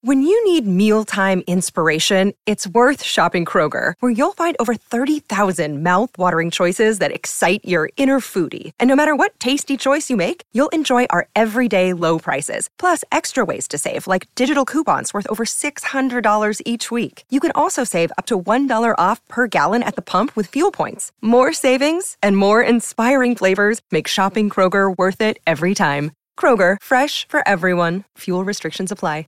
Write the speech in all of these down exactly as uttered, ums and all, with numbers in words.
When you need mealtime inspiration, it's worth shopping Kroger, where you'll find over thirty thousand mouth-watering choices that excite your inner foodie. And no matter what tasty choice you make, you'll enjoy our everyday low prices, plus extra ways to save, like digital coupons worth over six hundred dollars each week. You can also save up to one dollar off per gallon at the pump with fuel points. More savings and more inspiring flavors make shopping Kroger worth it every time. Kroger, fresh for everyone. Fuel restrictions apply.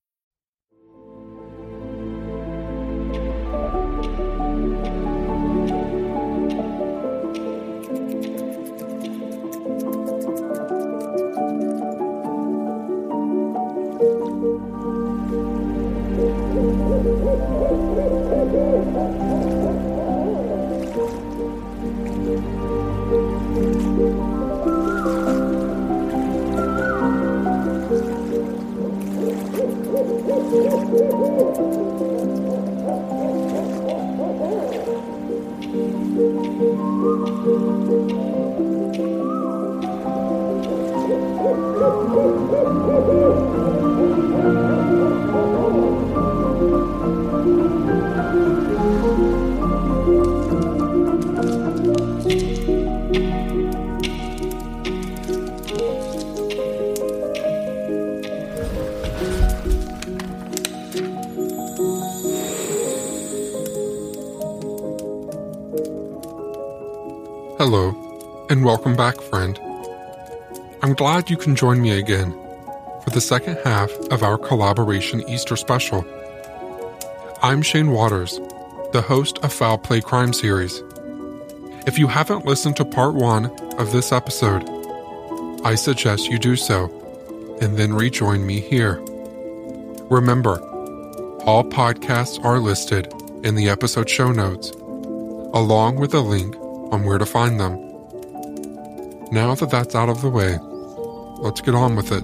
Hello, and welcome back, friend. I'm glad you can join me again for the second half of our collaboration Easter special. I'm Shane Waters, the host of Foul Play Crime Series. If you haven't listened to part one of this episode, I suggest you do so, and then rejoin me here. Remember, all podcasts are listed in the episode show notes, along with a link on where to find them. Now that that's out of the way, let's get on with it.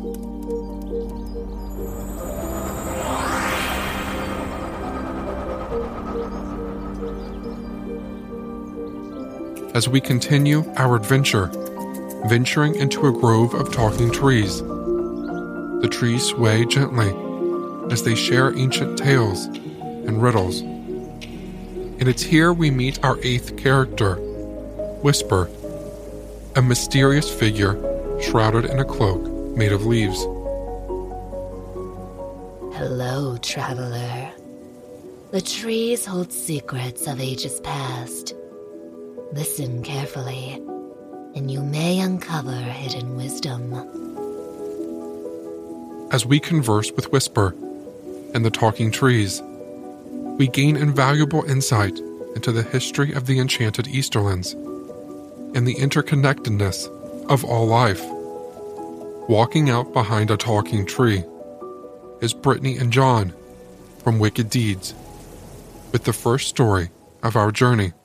As we continue our adventure, venturing into a grove of talking trees, the trees sway gently as they share ancient tales and riddles. And it's here we meet our eighth character, Whisper, a mysterious figure shrouded in a cloak made of leaves. Hello, traveler. The trees hold secrets of ages past. Listen carefully, and you may uncover hidden wisdom. As we converse with Whisper and the talking trees, we gain invaluable insight into the history of the enchanted Easterlands and the interconnectedness of all life. Walking out behind a talking tree is Brittany and John from Wicked Deeds, with the first story of our journey.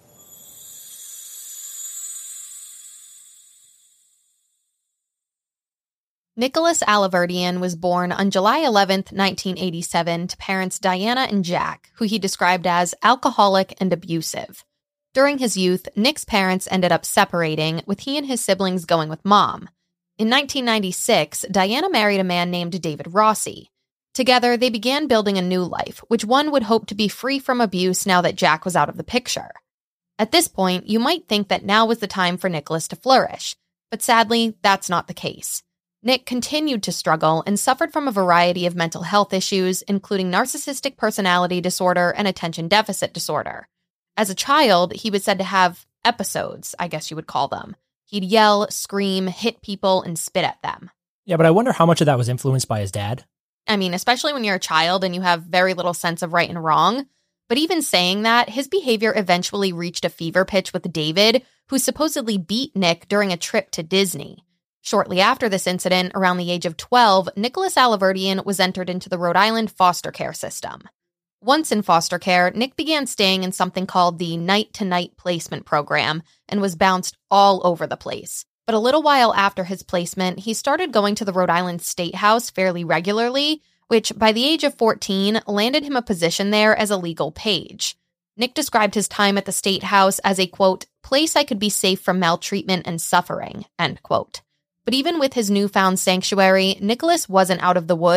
Nicholas Alaverdian was born on July eleventh, nineteen eighty-seven, to parents Diana and Jack, who he described as alcoholic and abusive. During his youth, Nick's parents ended up separating, with he and his siblings going with mom. In nineteen ninety-six, Diana married a man named David Rossi. Together, they began building a new life, which one would hope to be free from abuse now that Jack was out of the picture. At this point, you might think that now was the time for Nicholas to flourish, but sadly, that's not the case. Nick continued to struggle and suffered from a variety of mental health issues, including narcissistic personality disorder and attention deficit disorder. As a child, he was said to have episodes, I guess you would call them. He'd yell, scream, hit people, and spit at them. Yeah, but I wonder how much of that was influenced by his dad. I mean, especially when you're a child and you have very little sense of right and wrong. But even saying that, his behavior eventually reached a fever pitch with David, who supposedly beat Nick during a trip to Disney. Shortly after this incident, around the age of twelve, Nicholas Alaverdian was entered into the Rhode Island foster care system. Once in foster care, Nick began staying in something called the night-to-night placement program and was bounced all over the place. But a little while after his placement, he started going to the Rhode Island State House fairly regularly, which by the age of fourteen landed him a position there as a legal page. Nick described his time at the State House as a, quote, place I could be safe from maltreatment and suffering, end quote. But even with his newfound sanctuary, Nicholas wasn't out of the woods,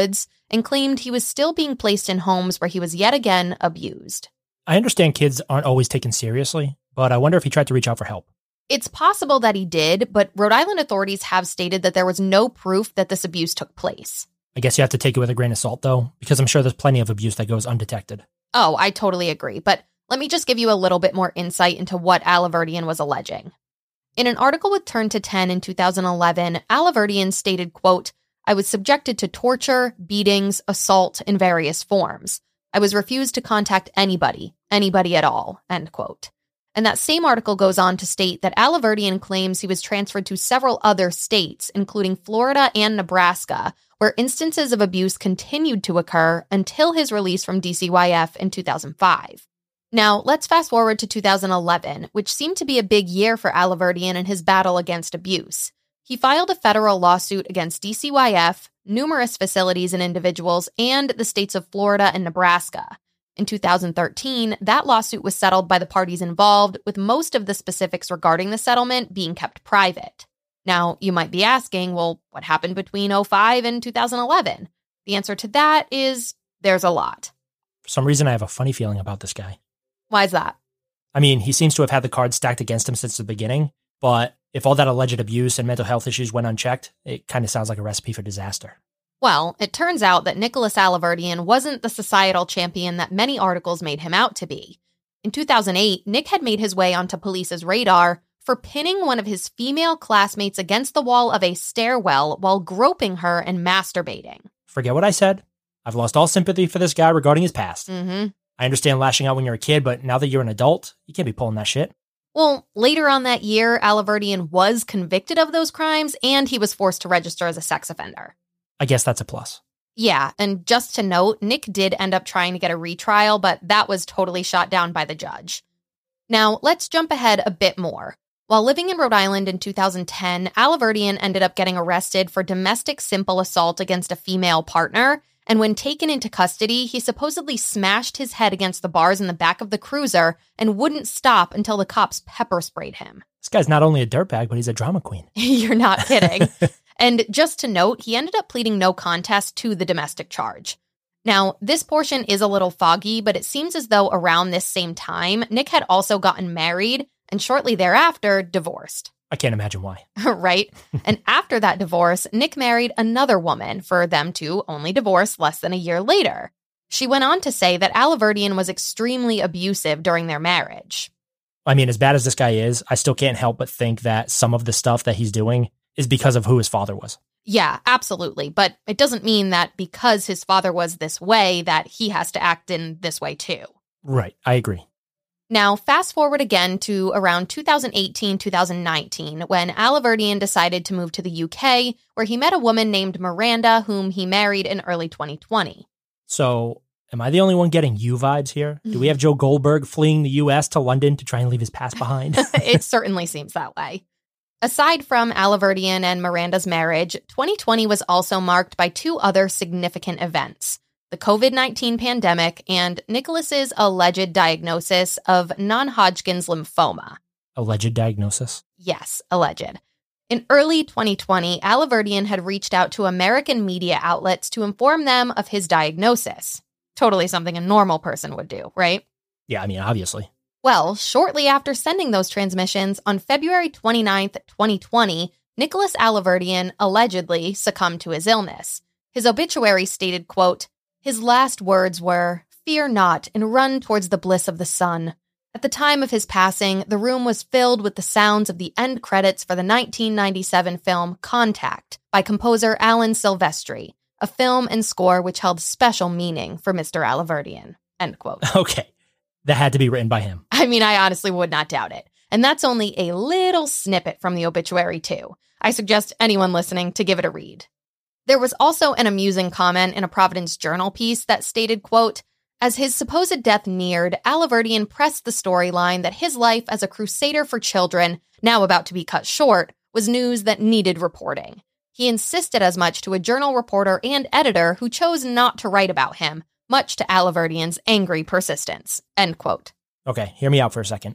and claimed he was still being placed in homes where he was yet again abused. I understand kids aren't always taken seriously, but I wonder if he tried to reach out for help. It's possible that he did, but Rhode Island authorities have stated that there was no proof that this abuse took place. I guess you have to take it with a grain of salt, though, because I'm sure there's plenty of abuse that goes undetected. Oh, I totally agree, but let me just give you a little bit more insight into what Alaverdian was alleging. In an article with Turn to ten in two thousand eleven, Alaverdian stated, quote, "I was subjected to torture, beatings, assault in various forms. I was refused to contact anybody, anybody at all," end quote. And that same article goes on to state that Alaverdian claims he was transferred to several other states, including Florida and Nebraska, where instances of abuse continued to occur until his release from D C Y F in two thousand five. Now, let's fast forward to two thousand eleven, which seemed to be a big year for Alaverdian in his battle against abuse. He filed a federal lawsuit against D C Y F, numerous facilities and individuals, and the states of Florida and Nebraska. In two thousand thirteen, that lawsuit was settled by the parties involved, with most of the specifics regarding the settlement being kept private. Now, you might be asking, well, what happened between oh five and two thousand eleven? The answer to that is there's a lot. For some reason, I have a funny feeling about this guy. Why is that? I mean, he seems to have had the cards stacked against him since the beginning, but if all that alleged abuse and mental health issues went unchecked, it kind of sounds like a recipe for disaster. Well, it turns out that Nicholas Alaverdian wasn't the societal champion that many articles made him out to be. In two thousand eight, Nick had made his way onto police's radar for pinning one of his female classmates against the wall of a stairwell while groping her and masturbating. Forget what I said. I've lost all sympathy for this guy regarding his past. Mm-hmm. I understand lashing out when you're a kid, but now that you're an adult, you can't be pulling that shit. Well, later on that year, Alaverdian was convicted of those crimes, and he was forced to register as a sex offender. I guess that's a plus. Yeah, and just to note, Nick did end up trying to get a retrial, but that was totally shot down by the judge. Now, let's jump ahead a bit more. While living in Rhode Island in two thousand ten, Alaverdian ended up getting arrested for domestic simple assault against a female partner, and when taken into custody, he supposedly smashed his head against the bars in the back of the cruiser and wouldn't stop until the cops pepper sprayed him. This guy's not only a dirtbag, but he's a drama queen. You're not kidding. And just to note, he ended up pleading no contest to the domestic charge. Now, this portion is a little foggy, but it seems as though around this same time, Nick had also gotten married and shortly thereafter divorced. I can't imagine why. Right? And after that divorce, Nick married another woman for them to only divorce less than a year later. She went on to say that Alaverdian was extremely abusive during their marriage. I mean, as bad as this guy is, I still can't help but think that some of the stuff that he's doing is because of who his father was. Yeah, absolutely. But it doesn't mean that because his father was this way that he has to act in this way too. Right, I agree. Now, fast forward again to around two thousand eighteen, two thousand nineteen, when Alaverdian decided to move to the U K, where he met a woman named Miranda, whom he married in early twenty twenty. So, am I the only one getting you vibes here? Do we have Joe Goldberg fleeing the U S to London to try and leave his past behind? It certainly seems that way. Aside from Alaverdian and Miranda's marriage, twenty twenty was also marked by two other significant events: the covid nineteen pandemic and Nicholas's alleged diagnosis of non-Hodgkin's lymphoma. Alleged diagnosis? Yes, alleged. In early twenty twenty, Alaverdian had reached out to American media outlets to inform them of his diagnosis. Totally something a normal person would do, right? Yeah, I mean, obviously. Well, shortly after sending those transmissions, on February twenty-ninth, twenty twenty, Nicholas Alaverdian allegedly succumbed to his illness. His obituary stated, quote, "His last words were, 'Fear not, and run towards the bliss of the sun.' At the time of his passing, the room was filled with the sounds of the end credits for the nineteen ninety-seven film Contact by composer Alan Silvestri, a film and score which held special meaning for Mister Alaverdian." End quote. Okay. That had to be written by him. I mean, I honestly would not doubt it. And that's only a little snippet from the obituary, too. I suggest anyone listening to give it a read. There was also an amusing comment in a Providence Journal piece that stated, quote, "As his supposed death neared, Alaverdian pressed the storyline that his life as a crusader for children, now about to be cut short, was news that needed reporting. He insisted as much to a journal reporter and editor who chose not to write about him, much to Alaverdian's angry persistence." End quote. Okay, hear me out for a second.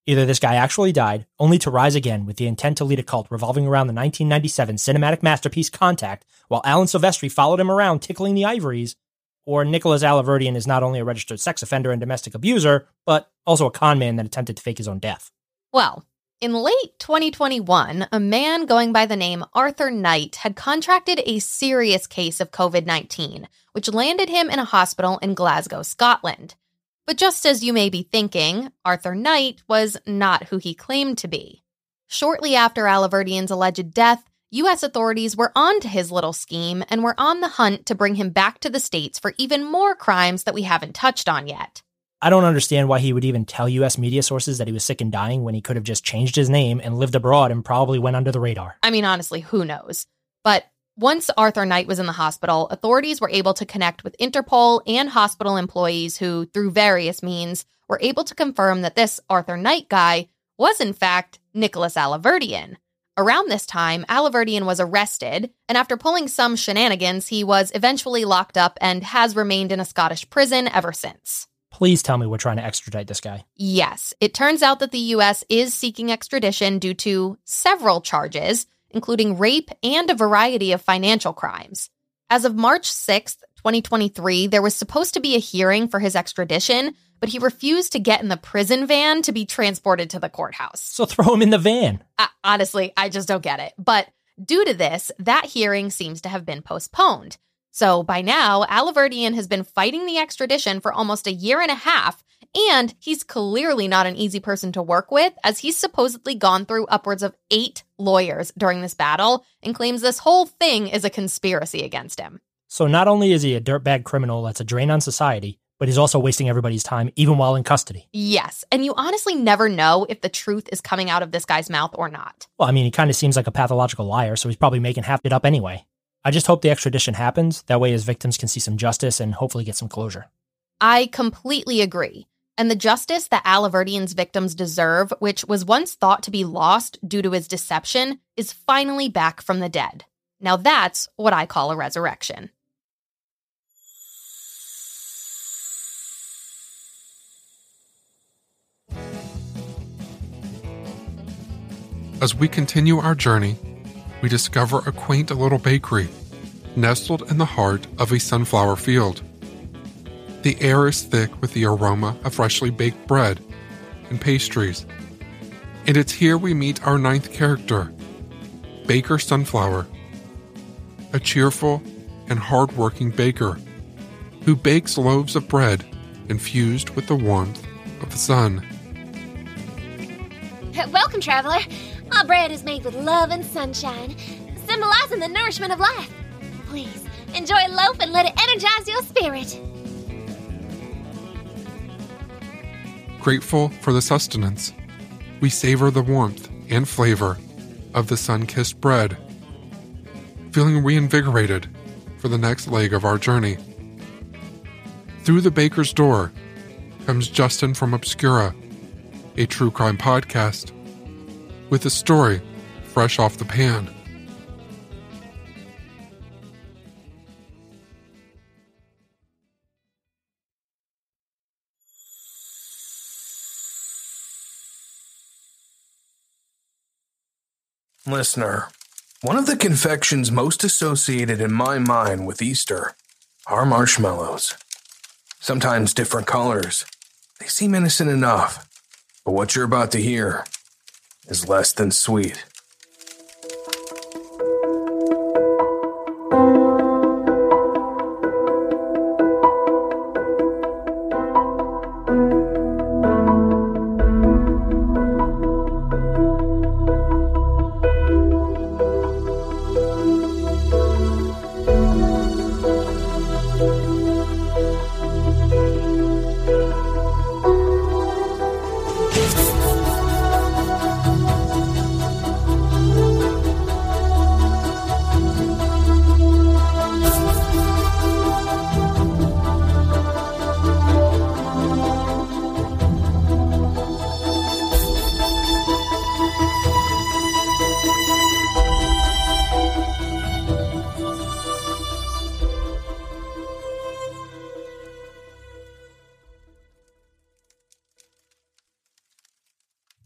Either this guy actually died, only to rise again with the intent to lead a cult revolving around the nineteen ninety-seven cinematic masterpiece Contact, while Alan Silvestri followed him around tickling the ivories, or Nicholas Alaverdian is not only a registered sex offender and domestic abuser, but also a con man that attempted to fake his own death. Well, in late twenty twenty-one, a man going by the name Arthur Knight had contracted a serious case of covid nineteen, which landed him in a hospital in Glasgow, Scotland. But just as you may be thinking, Arthur Knight was not who he claimed to be. Shortly after Alaverdian's alleged death, U S authorities were onto his little scheme and were on the hunt to bring him back to the States for even more crimes that we haven't touched on yet. I don't understand why he would even tell U S media sources that he was sick and dying when he could have just changed his name and lived abroad and probably went under the radar. I mean, honestly, who knows? But once Arthur Knight was in the hospital, authorities were able to connect with Interpol and hospital employees who, through various means, were able to confirm that this Arthur Knight guy was, in fact, Nicholas Alaverdian. Around this time, Alaverdian was arrested, and after pulling some shenanigans, he was eventually locked up and has remained in a Scottish prison ever since. Please tell me we're trying to extradite this guy. Yes, it turns out that the U S is seeking extradition due to several charges, including rape and a variety of financial crimes. As of March sixth, twenty twenty-three, there was supposed to be a hearing for his extradition, but he refused to get in the prison van to be transported to the courthouse. So throw him in the van. Uh, honestly, I just don't get it. But due to this, that hearing seems to have been postponed. So by now, Alaverdian has been fighting the extradition for almost a year and a half, and he's clearly not an easy person to work with, as he's supposedly gone through upwards of eight lawyers during this battle and claims this whole thing is a conspiracy against him. So not only is he a dirtbag criminal that's a drain on society, but he's also wasting everybody's time, even while in custody. Yes, and you honestly never know if the truth is coming out of this guy's mouth or not. Well, I mean, he kind of seems like a pathological liar, so he's probably making half it up anyway. I just hope the extradition happens. That way his victims can see some justice and hopefully get some closure. I completely agree. And the justice that Alaverdian's victims deserve, which was once thought to be lost due to his deception, is finally back from the dead. Now that's what I call a resurrection. As we continue our journey, we discover a quaint little bakery nestled in the heart of a sunflower field. The air is thick with the aroma of freshly baked bread and pastries, and it's here we meet our ninth character, Baker Sunflower, a cheerful and hard-working baker who bakes loaves of bread infused with the warmth of the sun. Welcome, traveler. Our bread is made with love and sunshine, symbolizing the nourishment of life. Please, enjoy a loaf and let it energize your spirit. Grateful for the sustenance, we savor the warmth and flavor of the sun-kissed bread, feeling reinvigorated for the next leg of our journey. Through the baker's door comes Justin from Obscura, a true crime podcast, with a story fresh off the pan. Listener, one of the confections most associated in my mind with Easter are marshmallows. Sometimes different colors. They seem innocent enough, but what you're about to hear is less than sweet.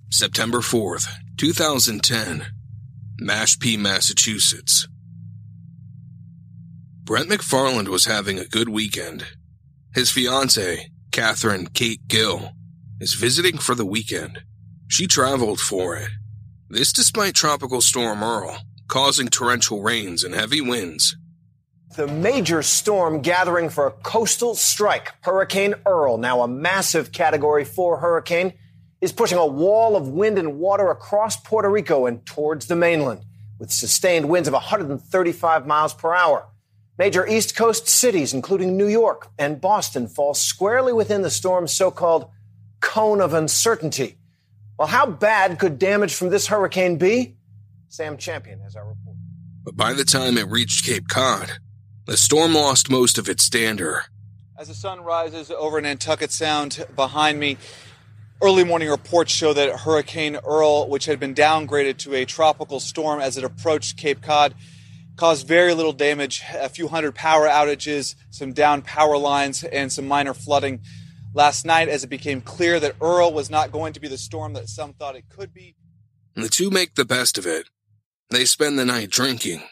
September fourth, two thousand ten, Mashpee, Massachusetts. Brent McFarland was having a good weekend. His fiancée, Catherine Kate Gill, is visiting for the weekend. She traveled for it. This despite Tropical Storm Earl causing torrential rains and heavy winds. The major storm gathering for a coastal strike. Hurricane Earl, now a massive Category four hurricane, is pushing a wall of wind and water across Puerto Rico and towards the mainland, with sustained winds of one hundred thirty-five miles per hour. Major East Coast cities, including New York and Boston, fall squarely within the storm's so-called cone of uncertainty. Well, how bad could damage from this hurricane be? Sam Champion has our report. But by the time it reached Cape Cod, the storm lost most of its dander. As the sun rises over Nantucket Sound behind me, early morning reports show that Hurricane Earl, which had been downgraded to a tropical storm as it approached Cape Cod, caused very little damage, a few hundred power outages, some downed power lines, and some minor flooding. Last night, as it became clear that Earl was not going to be the storm that some thought it could be. The two make the best of it. They spend the night drinking.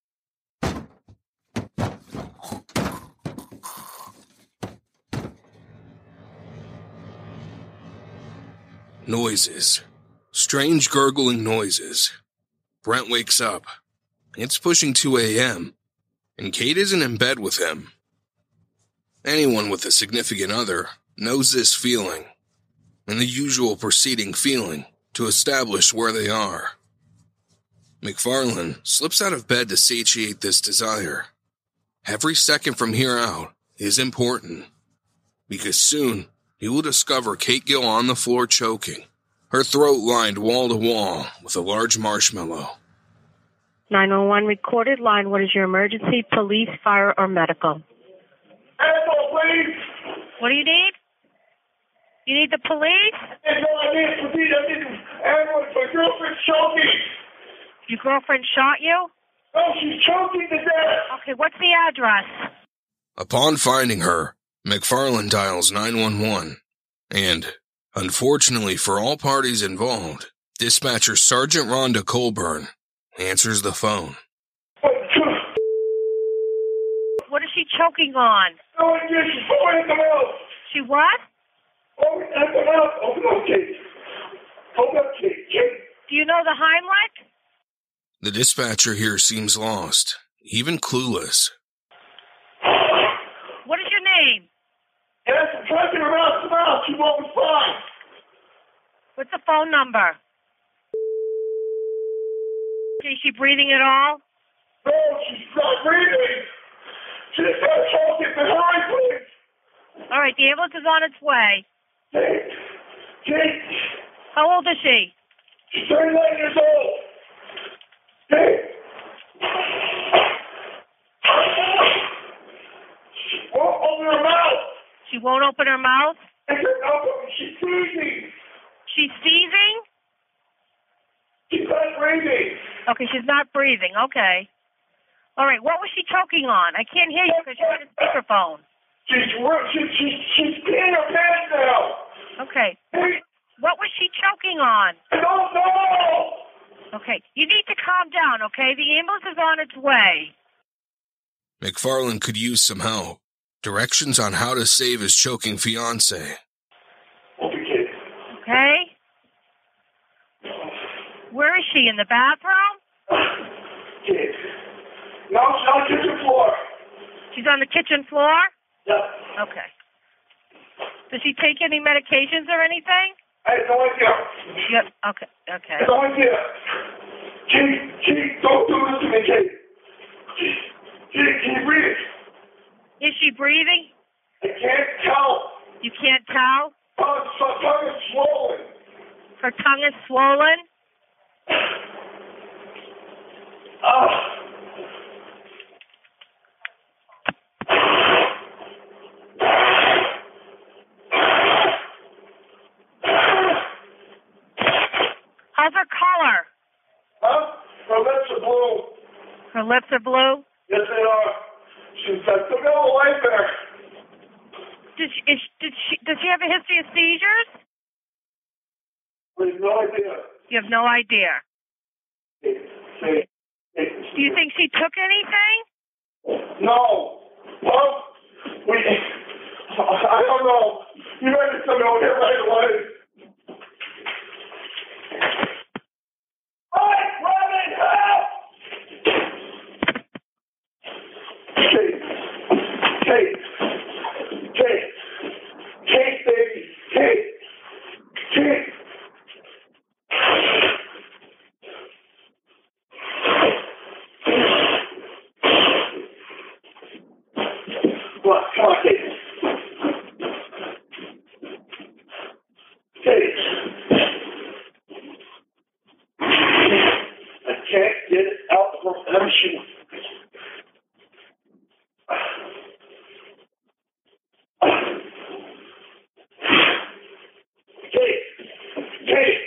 Noises. Strange gurgling noises. Brent wakes up. It's pushing two a.m., and Kate isn't in bed with him. Anyone with a significant other knows this feeling, and the usual preceding feeling to establish where they are. McFarland slips out of bed to satiate this desire. Every second from here out is important, because soon he will discover Kate Gill on the floor choking, her throat lined wall to wall with a large marshmallow. nine one one recorded line. What is your emergency? Police, fire, or medical? Medical, please. What do you need? You need the police? No, I need police. I need ambulance. My girlfriend's choking. Your girlfriend shot you? No, she's choking to death. Okay, what's the address? Upon finding her, McFarland dials nine one one, and, unfortunately for all parties involved, dispatcher Sergeant Rhonda Colburn answers the phone. What is she choking on? No idea. She's going in the mouth. She what? Oh, in the mouth. Open up, Kate. Open up, Kate. Kate. Do you know the Heimlich? The dispatcher here seems lost, even clueless. What is your name? Yes, I'm trying to get her mouth to mouth. She won't respond. What's the phone number? Is she breathing at all? No, she's not breathing. She's not choking. Hurry, please. All right, the ambulance is on its way. Kate. Kate. How old is she? She's thirty-nine years old. Kate. She won't open her mouth. She won't open her mouth? I said open. She's seizing. She's seizing? She's not breathing. Okay, she's not breathing. Okay. All right, what was she choking on? I can't hear you because you're on a speakerphone. She's, she's, she's, she's peeing her pants now. Okay. Hey. What was she choking on? I don't know. Okay, you need to calm down, okay? The ambulance is on its way. McFarland could use some help. Directions on how to save his choking fiancée. Okay. Okay. Where is she, in the bathroom? Kid. No, she's on the kitchen floor. She's on the kitchen floor? Yeah. Okay. Does she take any medications or anything? I have no idea. Yep. Okay. Okay. I have no idea. Kate, Kate, don't do this to me, Kate. Kate, Kate, can you breathe? Is she breathing? I can't tell. You can't tell? Her tongue is swollen. Her tongue is swollen? Ah. How's her color? Huh? Her lips are blue. Her lips are blue? Yes, they are. She's got still got a light there. Did she, is, did she, does she have a history of seizures? We have no idea. You have no idea. Hey, hey, hey. Do you think she took anything? No. Well, we, I don't know. You had to come over here right away. Hey, Robin, help! Kate, Kate, Kate, Kate, baby, Kate, Kate. Come on, come on, Kate. Kate. I can't get it out of her machine. Kate. Kate.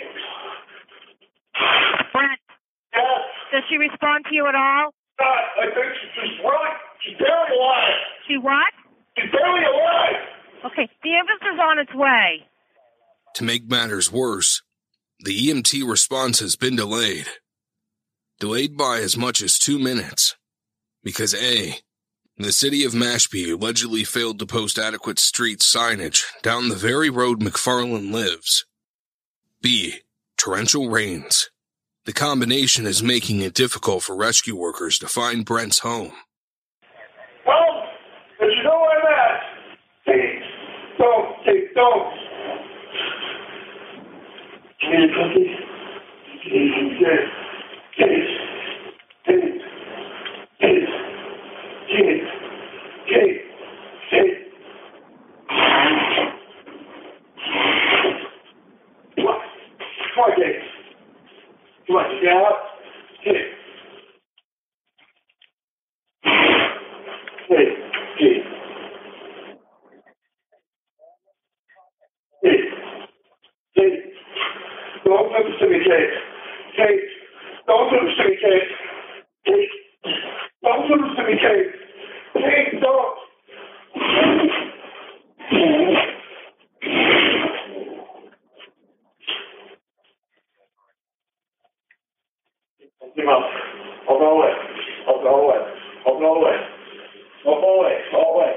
Brent, Yes. does she respond to you at all? God, I think she's just really, she's barely alive. She what? She's barely alive. Okay, the ambulance is on its way. To make matters worse, the E M T response has been delayed. Delayed by as much as two minutes. Because A, the city of Mashpee allegedly failed to post adequate street signage down the very road McFarland lives. B, torrential rains. The combination is making it difficult for rescue workers to find Brent's home. Well, but you know where I'm at. Kate, don't, Kate, don't. Give me a cookie. Kate, Kate, Kate, Kate, Kate, Kate, Kate. Come on, come on, Kate. Come on, get out. Kate. Kate, Kate. Kate. Kate. Don't do this to me, Kate. Kate. Don't do this to me, Kate. Kate. Don't do this to me, Kate. Kate, don't. Give up. I'll go away. I'll go away. I'll go away. I'll go away. I'll away.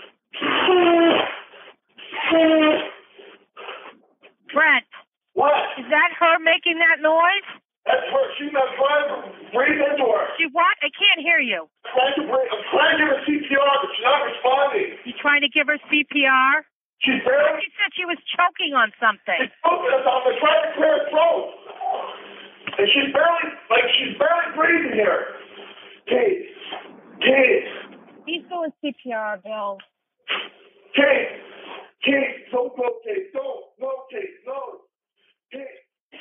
Brent, What? is that her making that noise? That's her. She's not trying to breathe into her. She what? I can't hear you. I'm trying to breathe. I'm trying to give her C P R, but she's not responding. You trying to give her C P R? She's barely. She said she was choking on something. She's choking us off. I'm trying to clear her throat. And she's barely, like, she's barely breathing here. Kate. Kate. He's doing C P R, Bill. Kate. Kate. Don't go, Kate. Don't. No, Kate. No. Kate.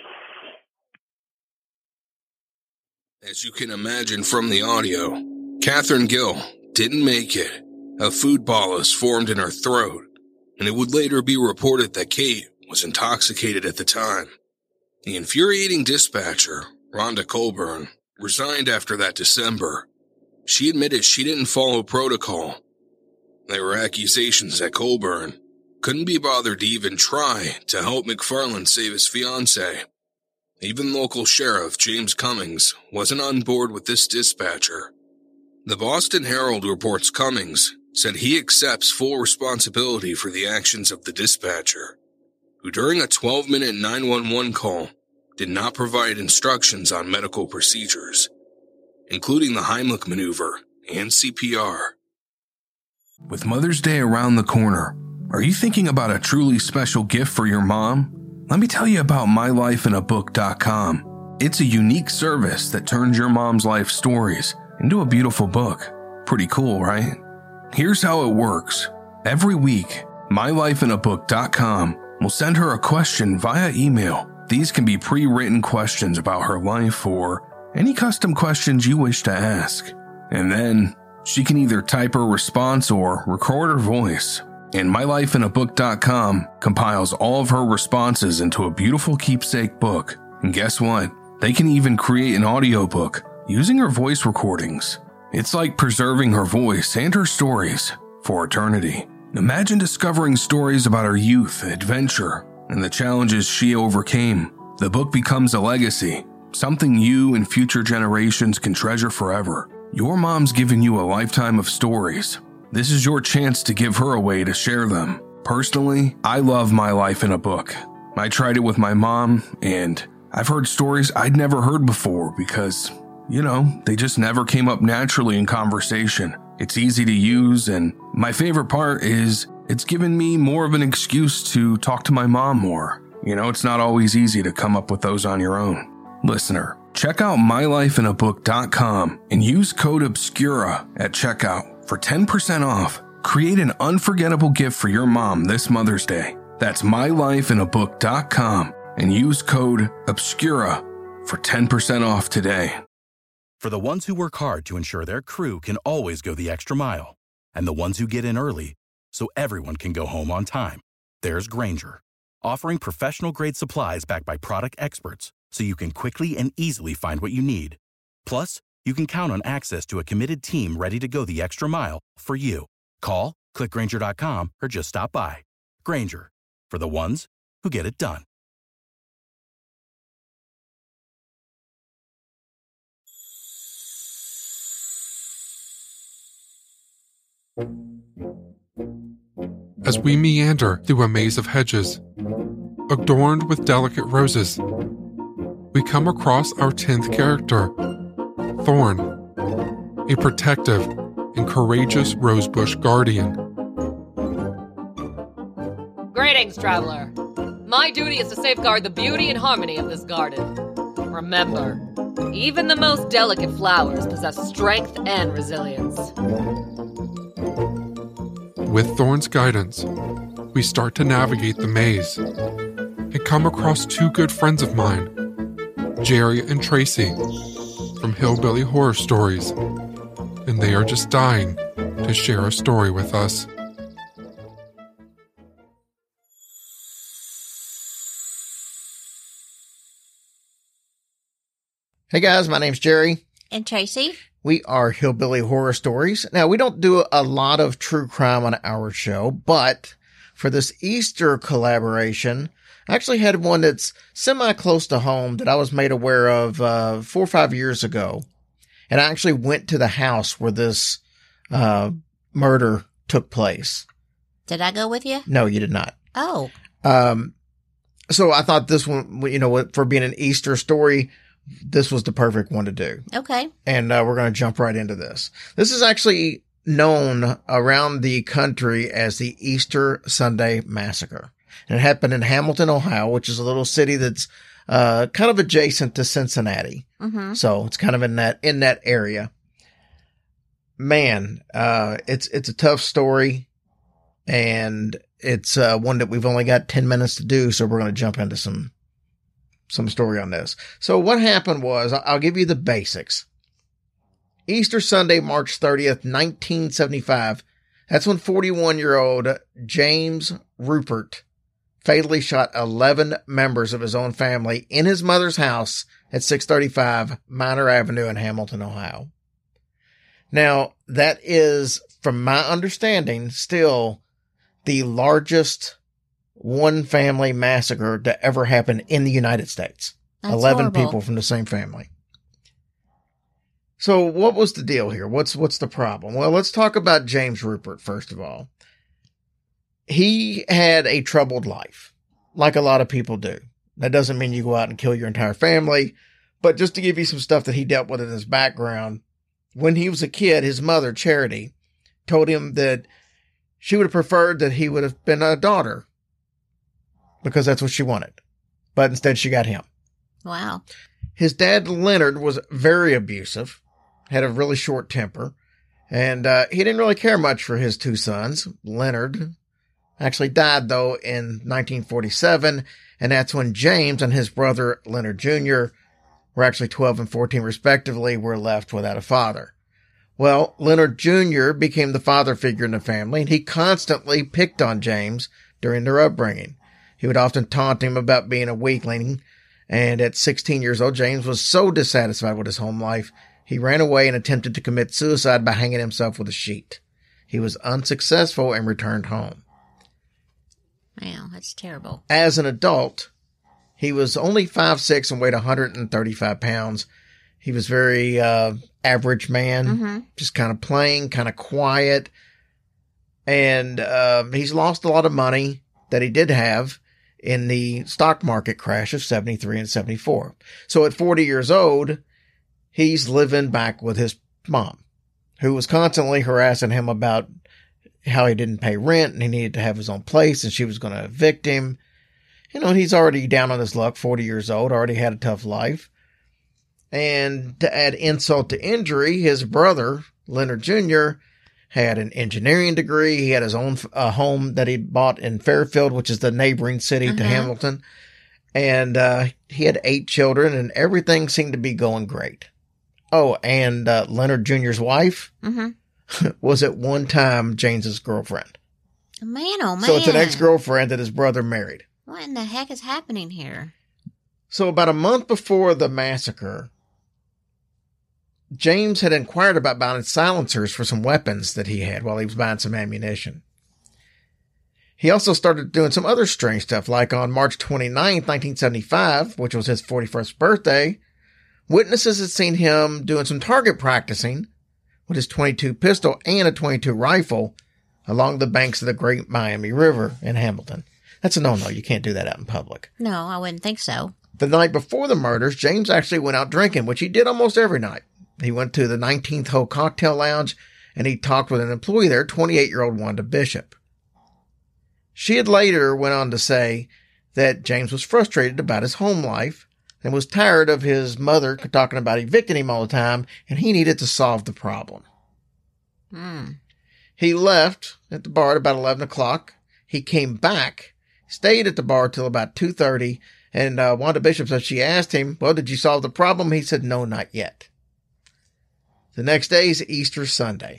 As you can imagine from the audio, Catherine Gill didn't make it. A food bolus formed in her throat, and it would later be reported that Kate was intoxicated at the time. The infuriating dispatcher, Rhonda Colburn, resigned after that December. She admitted she didn't follow protocol. There were accusations that Colburn couldn't be bothered to even try to help McFarland save his fiancée. Even local sheriff James Cummings wasn't on board with this dispatcher. The Boston Herald reports Cummings said he accepts full responsibility for the actions of the dispatcher, who during a twelve-minute nine one one call did not provide instructions on medical procedures, including the Heimlich maneuver and C P R. With Mother's Day around the corner, are you thinking about a truly special gift for your mom? Let me tell you about my life in a book dot com. It's a unique service that turns your mom's life stories into a beautiful book. Pretty cool, right? Here's how it works. Every week, my life in a book dot com will send her a question via email. These can be pre-written questions about her life or any custom questions you wish to ask. And then she can either type her response or record her voice. And my life in a book dot com compiles all of her responses into a beautiful keepsake book. And guess what? They can even create an audiobook using her voice recordings. It's like preserving her voice and her stories for eternity. Imagine discovering stories about her youth, adventure, and the challenges she overcame. The book becomes a legacy, something you and future generations can treasure forever. Your mom's given you a lifetime of stories. This is your chance to give her a way to share them. Personally, I love My Life in a Book. I tried it with my mom, and I've heard stories I'd never heard before because, you know, they just never came up naturally in conversation. It's easy to use, and my favorite part is it's given me more of an excuse to talk to my mom more. You know, it's not always easy to come up with those on your own. Listener, check out my life in a book dot com and use code OBSCURA at checkout for ten percent off. Create an unforgettable gift for your mom this Mother's Day. That's my life in a book dot com and use code OBSCURA for ten percent off today. For the ones who work hard to ensure their crew can always go the extra mile, and the ones who get in early so everyone can go home on time, there's Grainger, offering professional-grade supplies backed by product experts so you can quickly and easily find what you need. Plus, you can count on access to a committed team ready to go the extra mile for you. Call, click Grainger dot com, or just stop by. Grainger, for the ones who get it done. As we meander through a maze of hedges, adorned with delicate roses, we come across our tenth character, Thorn, a protective and courageous rosebush guardian. Greetings, traveler. My duty is to safeguard the beauty and harmony of this garden. Remember, even the most delicate flowers possess strength and resilience. With Thorn's guidance, we start to navigate the maze and come across two good friends of mine, Jerry and Tracy, from Hillbilly Horror Stories, and they are just dying to share a story with us. Hey guys, my name's Jerry. And Tracy. We are Hillbilly Horror Stories. Now, we don't do a lot of true crime on our show, but for this Easter collaboration, I actually had one that's semi-close to home that I was made aware of uh, four or five years ago. And I actually went to the house where this uh, murder took place. Did I go with you? No, you did not. Oh. Um. So I thought this one, you know, for being an Easter story, this was the perfect one to do. Okay. And uh, we're going to jump right into this. This is actually known around the country as the Easter Sunday Massacre. And it happened in Hamilton, Ohio, which is a little city that's uh, kind of adjacent to Cincinnati. Mm-hmm. So it's kind of in that in that area. Man, uh, it's it's a tough story, and it's uh, one that we've only got ten minutes to do. So we're going to jump into some. some story on this. So what happened was, I'll give you the basics. Easter Sunday, March thirtieth, nineteen seventy-five. That's when forty-one-year-old James Ruppert fatally shot eleven members of his own family in his mother's house at six thirty-five Minor Avenue in Hamilton, Ohio. Now, that is, from my understanding, still the largest one family massacre to ever happen in the United States. That's eleven horrible. people from the same family. So what was the deal here? What's, what's the problem? Well, let's talk about James Ruppert, first of all. He had a troubled life, like a lot of people do. That doesn't mean you go out and kill your entire family, but just to give you some stuff that he dealt with in his background, when he was a kid, his mother, Charity, told him that she would have preferred that he would have been a daughter, because that's what she wanted. But instead she got him. Wow. His dad, Leonard, was very abusive, had a really short temper, and uh, he didn't really care much for his two sons. Leonard actually died, though, in nineteen forty-seven, and that's when James and his brother, Leonard Junior, were actually twelve and fourteen respectively, were left without a father. Well, Leonard Junior became the father figure in the family, and he constantly picked on James during their upbringing. He would often taunt him about being a weakling, and at sixteen years old, James was so dissatisfied with his home life, he ran away and attempted to commit suicide by hanging himself with a sheet. He was unsuccessful and returned home. Wow, that's terrible. As an adult, He was only five foot six and weighed one hundred thirty-five pounds. He was very uh, average man, Mm-hmm. just kind of plain, kind of quiet. And uh, he's lost a lot of money that he did have in the stock market crash of seventy-three and seventy-four. So at forty years old, he's living back with his mom, who was constantly harassing him about how he didn't pay rent and he needed to have his own place and she was going to evict him. You know, he's already down on his luck, forty years old, already had a tough life. And to add insult to injury, his brother, Leonard Junior, had an engineering degree. He had his own uh, home that he bought in Fairfield, which is the neighboring city Uh-huh. to Hamilton. And uh, he had eight children, and everything seemed to be going great. Oh, and uh, Leonard Junior's wife Mm-hmm. was at one time James's girlfriend. Man, oh man. So it's an ex-girlfriend that his brother married. What in the heck is happening here? So about a month before the massacre, James had inquired about buying silencers for some weapons that he had while he was buying some ammunition. He also started doing some other strange stuff, like on March twenty-ninth, nineteen seventy-five, which was his forty-first birthday, witnesses had seen him doing some target practicing with his twenty-two pistol and a twenty-two rifle along the banks of the Great Miami River in Hamilton. That's a no-no. You can't do that out in public. No, I wouldn't think so. The night before the murders, James actually went out drinking, which he did almost every night. He went to the nineteenth Hole Cocktail Lounge, and he talked with an employee there, twenty-eight-year-old Wanda Bishop. She had later went on to say that James was frustrated about his home life and was tired of his mother talking about evicting him all the time, and he needed to solve the problem. Hmm. He left at the bar at about eleven o'clock. He came back, stayed at the bar till about two thirty, and uh, Wanda Bishop said she asked him, well, did you solve the problem? He said, no, not yet. The next day is Easter Sunday.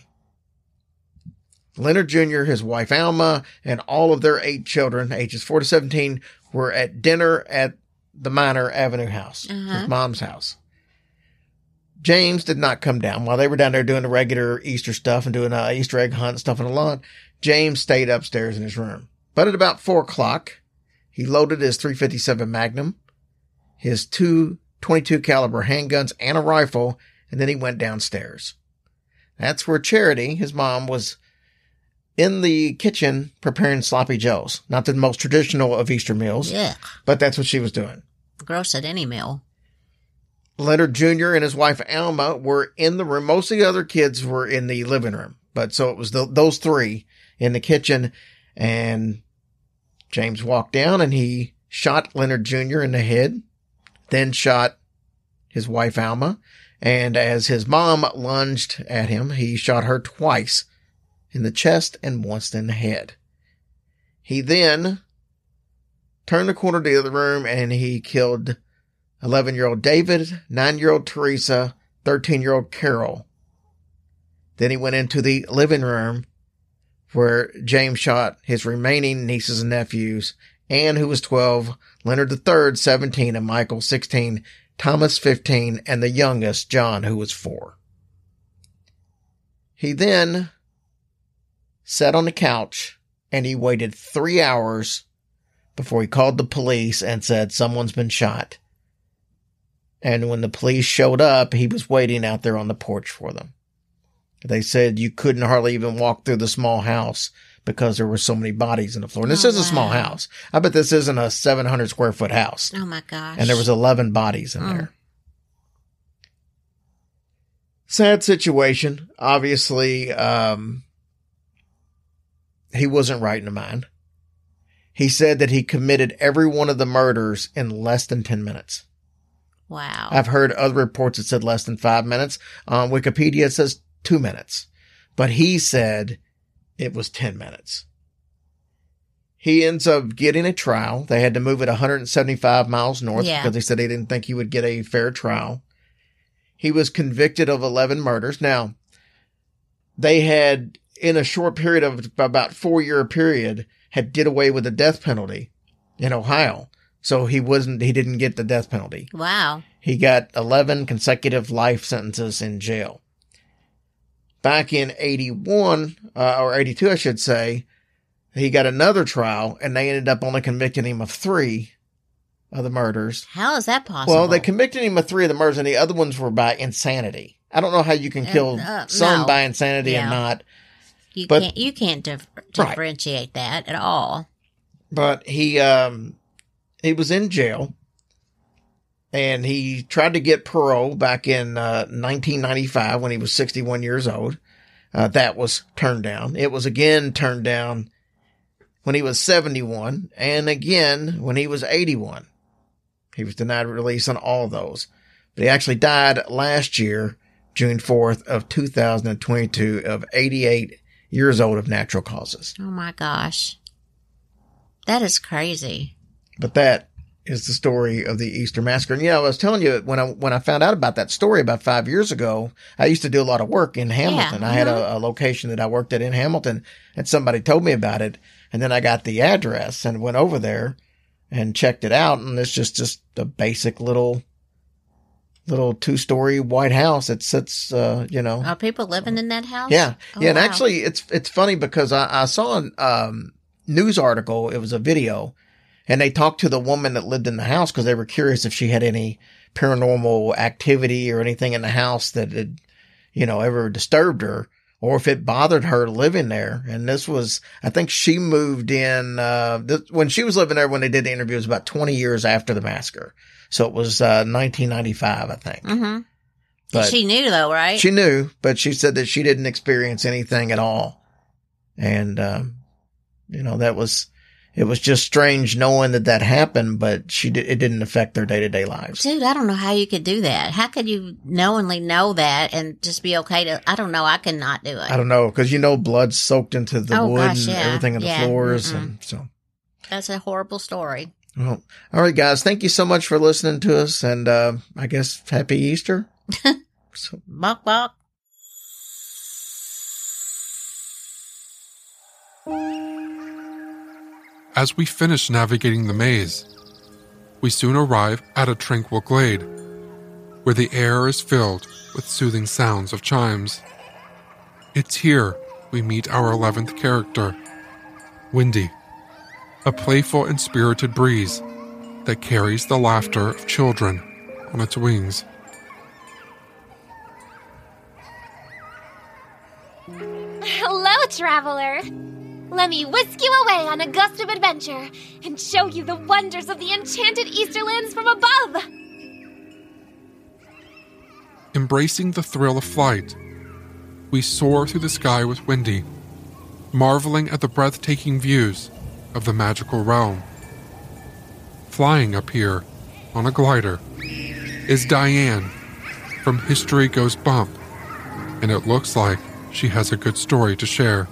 Leonard Junior, his wife Alma, and all of their eight children, ages four to seventeen, were at dinner at the Minor Avenue house, Uh-huh. his mom's house. James did not come down. While they were down there doing the regular Easter stuff and doing uh, Easter egg hunt and stuff on the lawn, James stayed upstairs in his room. But at about four o'clock, he loaded his three fifty-seven Magnum, his two twenty-two caliber handguns, and a rifle, and then he went downstairs. That's where Charity, his mom, was in the kitchen preparing sloppy joes. Not the most traditional of Easter meals, Yeah. but that's what she was doing. Gross at any meal. Leonard Junior and his wife Alma were in the room. Most of the other kids were in the living room, but so it was the, those three in the kitchen, and James walked down and he shot Leonard Junior in the head, then shot his wife Alma, and as his mom lunged at him, he shot her twice in the chest and once in the head. He then turned the corner to the other room and he killed eleven-year-old David, nine-year-old Teresa, thirteen-year-old Carol. Then he went into the living room where James shot his remaining nieces and nephews, Anne, who was twelve, Leonard the third, seventeen, and Michael, sixteen, Thomas, fifteen, and the youngest, John, who was four. He then sat on the couch and he waited three hours before he called the police and said someone's been shot. And when the police showed up, he was waiting out there on the porch for them. They said you couldn't hardly even walk through the small house because there were so many bodies on the floor. And this Oh, is a small wow. house. I bet this isn't a seven hundred square foot house. Oh my gosh. And there was eleven bodies in Mm. there. Sad situation. Obviously, um, he wasn't right in the mind. He said that he committed every one of the murders in less than ten minutes. Wow. I've heard other reports that said less than five minutes. On Wikipedia, it says two minutes. But he said it was ten minutes. He ends up getting a trial. They had to move it one hundred seventy-five miles north Yeah. because they said they didn't think he would get a fair trial. He was convicted of eleven murders. Now, they had, in a short period of about four-year period, had did away with the death penalty in Ohio. So he wasn't, he didn't get the death penalty. Wow. He got eleven consecutive life sentences in jail. Back in eighty-one, uh, or eighty-two, I should say, he got another trial and they ended up only convicting him of three of the murders. How is that possible? Well, they convicted him of three of the murders, and the other ones were by insanity. I don't know how you can kill Uh, uh, some no. by insanity Yeah. and not. You but- can't you can't dif- Right. differentiate that at all. But he um, he was in jail, and he tried to get parole back in uh, nineteen ninety-five when he was sixty-one years old. Uh, that was turned down. It was again turned down when he was seventy-one, and again when he was eighty-one. He was denied release on all those. But he actually died last year, June fourth of two thousand twenty-two, of eighty-eight years old of natural causes. Oh my gosh. That is crazy. But that is the story of the Easter Massacre. And, you know, I was telling you, when I when I found out about that story about five years ago, I used to do a lot of work in Hamilton. Yeah, I had uh-huh. a, a location that I worked at in Hamilton, and somebody told me about it. And then I got the address and went over there and checked it out. And it's just, just a basic little, little two-story white house that sits, uh, you know. Are people living in that house? Yeah. Oh, yeah. And wow. actually, it's it's funny because I, I saw a um, news article. It was a video. And they talked to the woman that lived in the house because they were curious if she had any paranormal activity or anything in the house that had, you know, ever disturbed her, or if it bothered her living there. And this was, I think she moved in, uh, th- when she was living there when they did the interview, it was about twenty years after the massacre. So it was, uh, nineteen ninety-five, I think. Mm-hmm. But She knew though, right? she knew, but she said that she didn't experience anything at all. And, um, you know, that was, it was just strange knowing that that happened, but she did, it didn't affect their day to day lives. Dude, I don't know how you could do that. How could you knowingly know that and just be okay to, I don't know, I could not do it. I don't know, because you know, blood soaked into the Oh, wood gosh, and yeah. everything on the Yeah, floors. mm-mm. And so, That's a horrible story. well, all right, guys, thank you so much for listening to us. And, uh, I guess happy Easter. So, Bok bok. As we finish navigating the maze, we soon arrive at a tranquil glade, where the air is filled with soothing sounds of chimes. It's here we meet our eleventh character, Windy, a playful and spirited breeze that carries the laughter of children on its wings. Hello, traveler. Let me whisk you away on a gust of adventure and show you the wonders of the enchanted Easterlands from above. Embracing the thrill of flight, we soar through the sky with Windy, marveling at the breathtaking views of the magical realm. Flying up here on a glider is Diane from History Goes Bump, and it looks like she has a good story to share.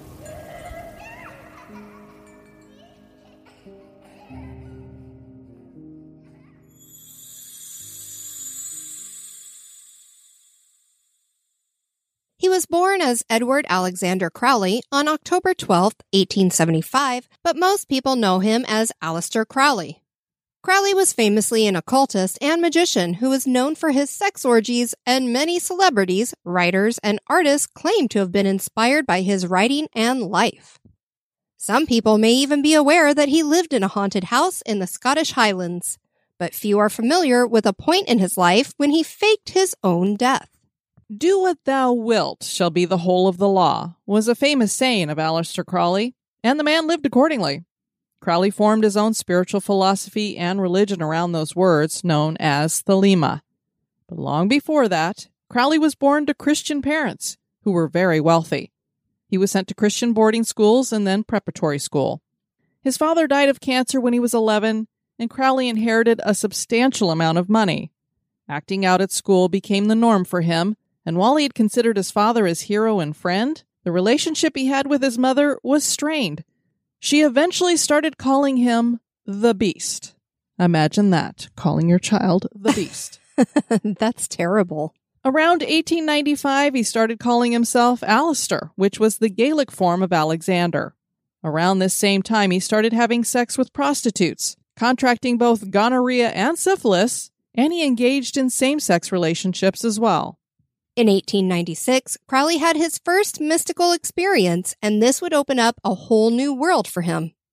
He was born as Edward Alexander Crowley on October twelfth, eighteen seventy-five, but most people know him as Aleister Crowley. Crowley was famously an occultist and magician who was known for his sex orgies, and many celebrities, writers, and artists claim to have been inspired by his writing and life. Some people may even be aware that he lived in a haunted house in the Scottish Highlands, but few are familiar with a point in his life when he faked his own death. "Do what thou wilt shall be the whole of the law," was a famous saying of Aleister Crowley, and the man lived accordingly. Crowley formed his own spiritual philosophy and religion around those words, known as Thelema. But long before that, Crowley was born to Christian parents who were very wealthy. He was sent to Christian boarding schools and then preparatory school. His father died of cancer when he was eleven, and Crowley inherited a substantial amount of money. Acting out at school became the norm for him, and while he had considered his father his hero and friend, the relationship he had with his mother was strained. She eventually started calling him the Beast. Imagine that, calling your child the Beast. That's terrible. Around eighteen ninety-five, he started calling himself Alistair, which was the Gaelic form of Alexander. Around this same time, he started having sex with prostitutes, contracting both gonorrhea and syphilis, and he engaged in same-sex relationships as well. In eighteen ninety-six, Crowley had his first mystical experience, and this would open up a whole new world for him.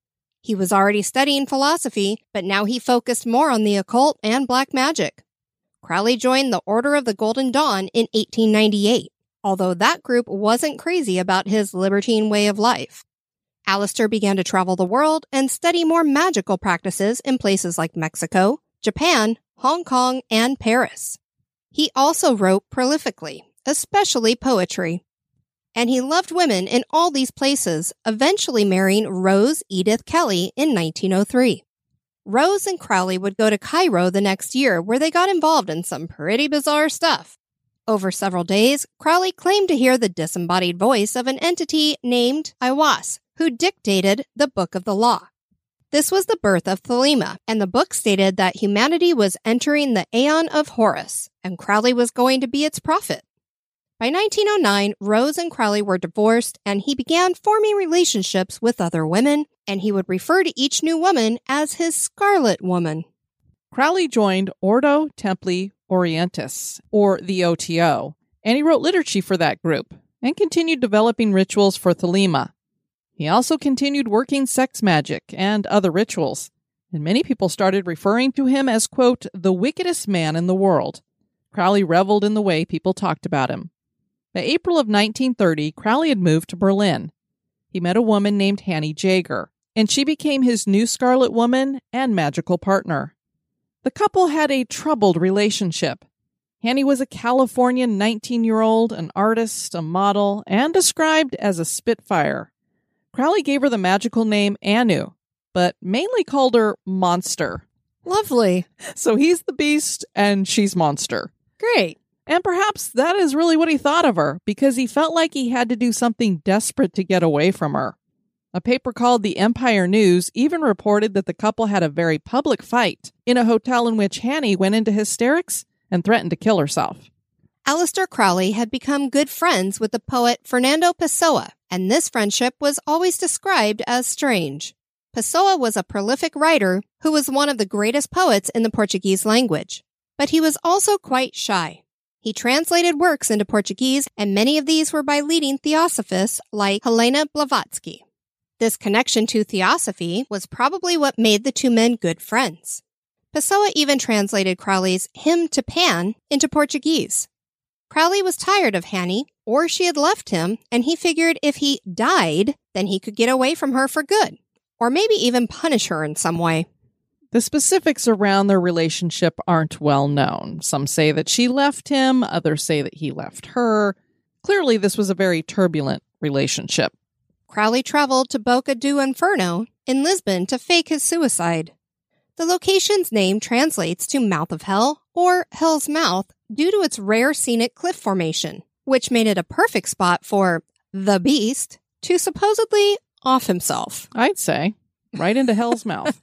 He was already studying philosophy, but now he focused more on the occult and black magic. Crowley joined the Order of the Golden Dawn in eighteen ninety-eight, although that group wasn't crazy about his libertine way of life. Aleister began to travel the world and study more magical practices in places like Mexico, Japan, Hong Kong, and Paris. He also wrote prolifically, especially poetry. And he loved women in all these places, eventually marrying Rose Edith Kelly in nineteen oh three. Rose and Crowley would go to Cairo the next year, where they got involved in some pretty bizarre stuff. Over several days, Crowley claimed to hear the disembodied voice of an entity named Aiwass, who dictated the Book of the Law. This was the birth of Thelema, and the book stated that humanity was entering the Aeon of Horus, and Crowley was going to be its prophet. By nineteen oh nine, Rose and Crowley were divorced, and he began forming relationships with other women, and he would refer to each new woman as his Scarlet Woman. Crowley joined Ordo Templi Orientis, or the O T O, and he wrote liturgy for that group, and continued developing rituals for Thelema. He also continued working sex magic and other rituals, and many people started referring to him as, quote, the wickedest man in the world. Crowley reveled in the way people talked about him. By April of nineteen thirty, Crowley had moved to Berlin. He met a woman named Hanny Jaeger, and she became his new Scarlet Woman and magical partner. The couple had a troubled relationship. Hanny was a Californian nineteen-year-old, an artist, a model, and described as a Spitfire. Crowley gave her the magical name Anu, but mainly called her Monster. Lovely. So he's the beast, and she's Monster. Great. And perhaps that is really what he thought of her, because he felt like he had to do something desperate to get away from her. A paper called the Empire News even reported that the couple had a very public fight in a hotel in which Hanny went into hysterics and threatened to kill herself. Aleister Crowley had become good friends with the poet Fernando Pessoa, and this friendship was always described as strange. Pessoa was a prolific writer who was one of the greatest poets in the Portuguese language, but he was also quite shy. He translated works into Portuguese, and many of these were by leading theosophists like Helena Blavatsky. This connection to theosophy was probably what made the two men good friends. Pessoa even translated Crowley's Hymn to Pan into Portuguese. Crowley was tired of Hanny, or she had left him, and he figured if he died, then he could get away from her for good, or maybe even punish her in some way. The specifics around their relationship aren't well known. Some say that she left him, others say that he left her. Clearly, this was a very turbulent relationship. Crowley traveled to Boca do Inferno in Lisbon to fake his suicide. The location's name translates to Mouth of Hell, or Hell's Mouth, due to its rare scenic cliff formation, which made it a perfect spot for the Beast to supposedly off himself. I'd say. Right into Hell's Mouth.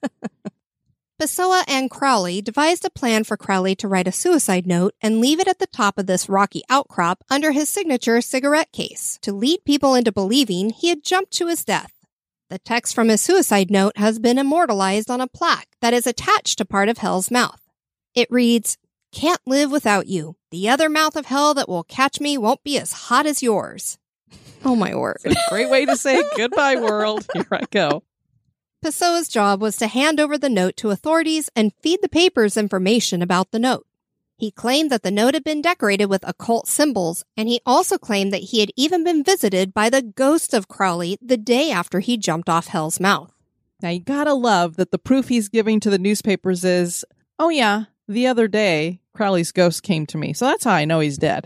Pessoa and Crowley devised a plan for Crowley to write a suicide note and leave it at the top of this rocky outcrop under his signature cigarette case to lead people into believing he had jumped to his death. The text from his suicide note has been immortalized on a plaque that is attached to part of Hell's Mouth. It reads, "Can't live without you. The other mouth of hell that will catch me won't be as hot as yours." Oh my word. It's a great way to say goodbye, world. Here I go. Pessoa's job was to hand over the note to authorities and feed the papers information about the note. He claimed that the note had been decorated with occult symbols, and he also claimed that he had even been visited by the ghost of Crowley the day after he jumped off Hell's Mouth. Now, you gotta love that the proof he's giving to the newspapers is, oh yeah, the other day, Crowley's ghost came to me, so that's how I know he's dead.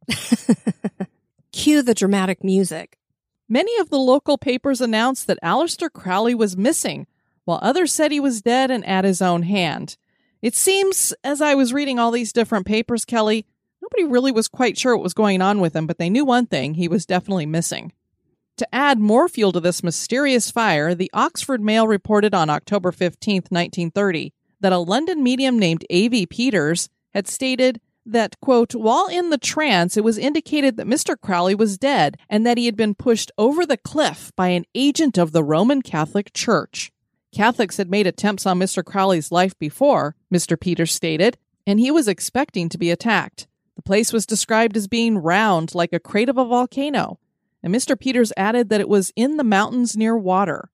Cue the dramatic music. Many of the local papers announced that Aleister Crowley was missing, while others said he was dead and at his own hand. It seems, as I was reading all these different papers, Kelly, nobody really was quite sure what was going on with him, but they knew one thing, he was definitely missing. To add more fuel to this mysterious fire, the Oxford Mail reported on October fifteenth, nineteen thirty, that a London medium named A V Peters had stated that, quote, while in the trance, it was indicated that Mister Crowley was dead and that he had been pushed over the cliff by an agent of the Roman Catholic Church. Catholics had made attempts on Mister Crowley's life before, Mister Peters stated, and he was expecting to be attacked. The place was described as being round like a crate of a volcano, and Mister Peters added that it was in the mountains near water.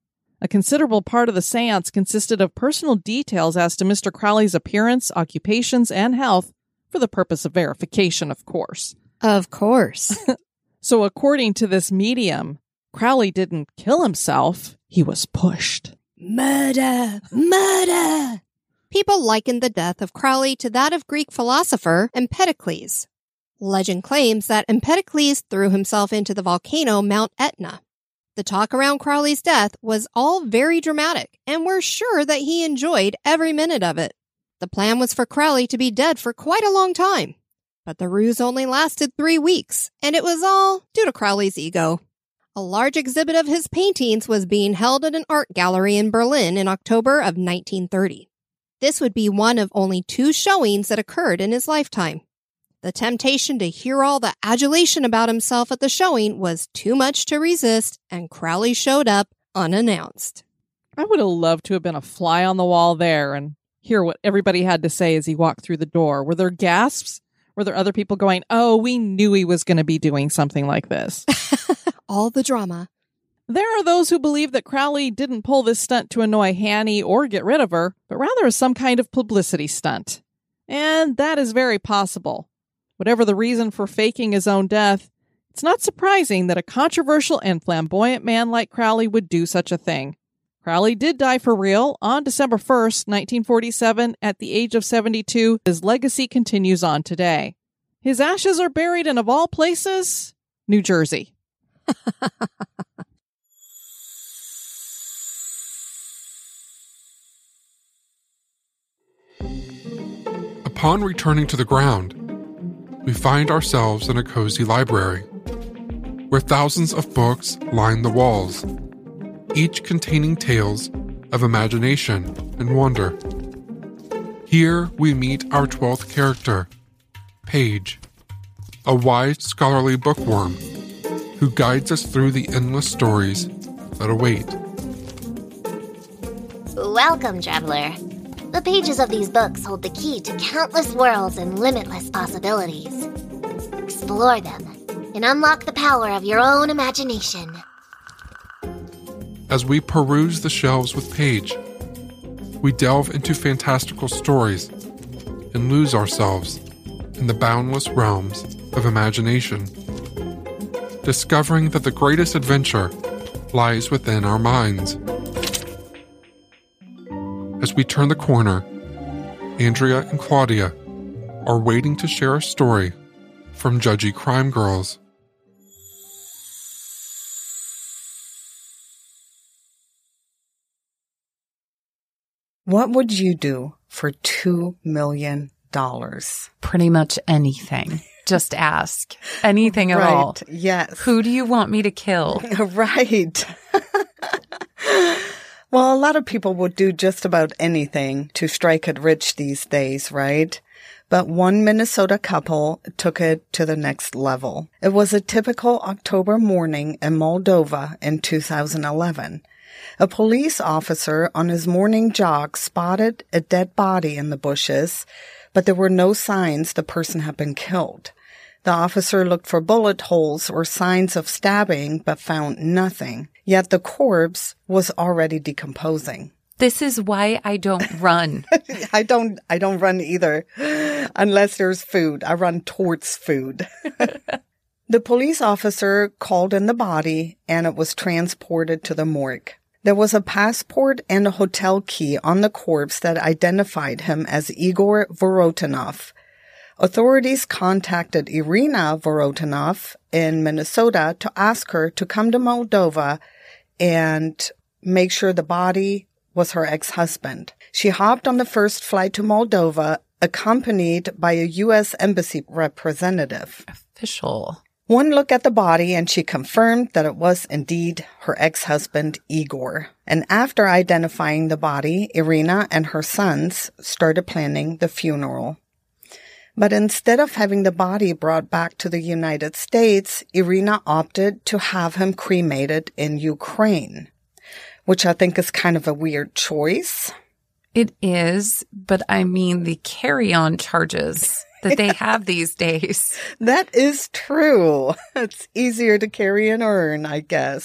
A considerable part of the seance consisted of personal details as to Mister Crowley's appearance, occupations, and health, for the purpose of verification, of course. Of course. So according to this medium, Crowley didn't kill himself, he was pushed. Murder! Murder! People likened the death of Crowley to that of Greek philosopher Empedocles. Legend claims that Empedocles threw himself into the volcano Mount Etna. The talk around Crowley's death was all very dramatic, and we're sure that he enjoyed every minute of it. The plan was for Crowley to be dead for quite a long time. But the ruse only lasted three weeks, and it was all due to Crowley's ego. A large exhibit of his paintings was being held at an art gallery in Berlin in October of nineteen thirty. This would be one of only two showings that occurred in his lifetime. The temptation to hear all the adulation about himself at the showing was too much to resist, and Crowley showed up unannounced. I would have loved to have been a fly on the wall there and hear what everybody had to say as he walked through the door. Were there gasps? Were there other people going, oh, we knew he was going to be doing something like this? All the drama. There are those who believe that Crowley didn't pull this stunt to annoy Hanny or get rid of her, but rather as some kind of publicity stunt. And that is very possible. Whatever the reason for faking his own death, it's not surprising that a controversial and flamboyant man like Crowley would do such a thing. Crowley did die for real on December first, nineteen forty-seven, at the age of seventy-two. His legacy continues on today. His ashes are buried in, of all places, New Jersey. Upon returning to the ground, we find ourselves in a cozy library, where thousands of books line the walls, each containing tales of imagination and wonder. Here we meet our twelfth character, Paige, a wise scholarly bookworm who guides us through the endless stories that await. Welcome, traveler. The pages of these books hold the key to countless worlds and limitless possibilities. Explore them and unlock the power of your own imagination. As we peruse the shelves with Paige, we delve into fantastical stories and lose ourselves in the boundless realms of imagination, discovering that the greatest adventure lies within our minds. As we turn the corner, Andrea and Claudia are waiting to share a story from Judgy Crime Girls. What would you do for two million dollars? Pretty much anything. Just ask. Anything at right, all. Yes. Who do you want me to kill? Right. Well, a lot of people would do just about anything to strike it rich these days, right? But one Minnesota couple took it to the next level. It was a typical October morning in Moldova in two thousand eleven. A police officer on his morning jog spotted a dead body in the bushes, but there were no signs the person had been killed. The officer looked for bullet holes or signs of stabbing, but found nothing. Yet the corpse was already decomposing. This is why I don't run. I don't, I don't run either, unless there's food. I run towards food. The police officer called in the body, and it was transported to the morgue. There was a passport and a hotel key on the corpse that identified him as Igor Vorotinov. Authorities contacted Irina Vorotinov in Minnesota to ask her to come to Moldova and make sure the body was her ex-husband. She hopped on the first flight to Moldova, accompanied by a U S Embassy representative. Official. One look at the body and she confirmed that it was indeed her ex-husband, Igor. And after identifying the body, Irina and her sons started planning the funeral. But instead of having the body brought back to the United States, Irina opted to have him cremated in Ukraine, which I think is kind of a weird choice. It is, but I mean the carry-on charges that they have these days. That is true. It's easier to carry an urn, I guess.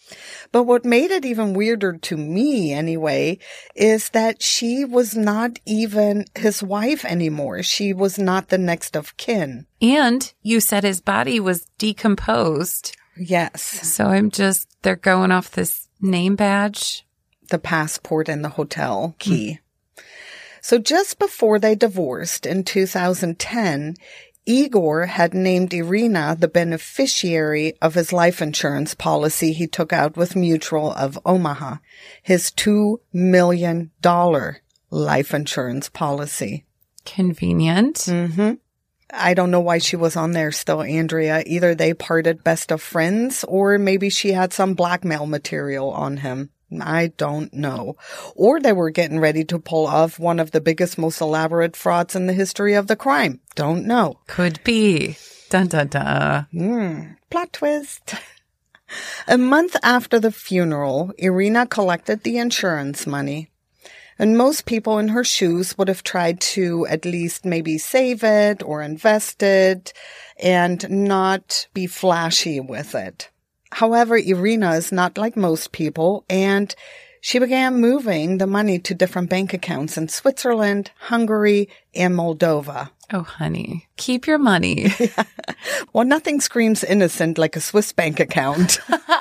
But what made it even weirder to me, anyway, is that she was not even his wife anymore. She was not the next of kin. And you said his body was decomposed. Yes. So I'm just, they're going off this name badge. The passport and the hotel key. Mm. So just before they divorced in two thousand ten, Igor had named Irina the beneficiary of his life insurance policy he took out with Mutual of Omaha, his two million dollars life insurance policy. Convenient. Mm-hmm. I don't know why she was on there still, Andrea. Either they parted best of friends, or maybe she had some blackmail material on him. I don't know. Or they were getting ready to pull off one of the biggest, most elaborate frauds in the history of the crime. Don't know. Could be. Dun, dun, dun. Mm, plot twist. A month after the funeral, Irina collected the insurance money. And most people in her shoes would have tried to at least maybe save it or invest it and not be flashy with it. However, Irina is not like most people, and she began moving the money to different bank accounts in Switzerland, Hungary, and Moldova. Oh, honey, keep your money. Well, nothing screams innocent like a Swiss bank account.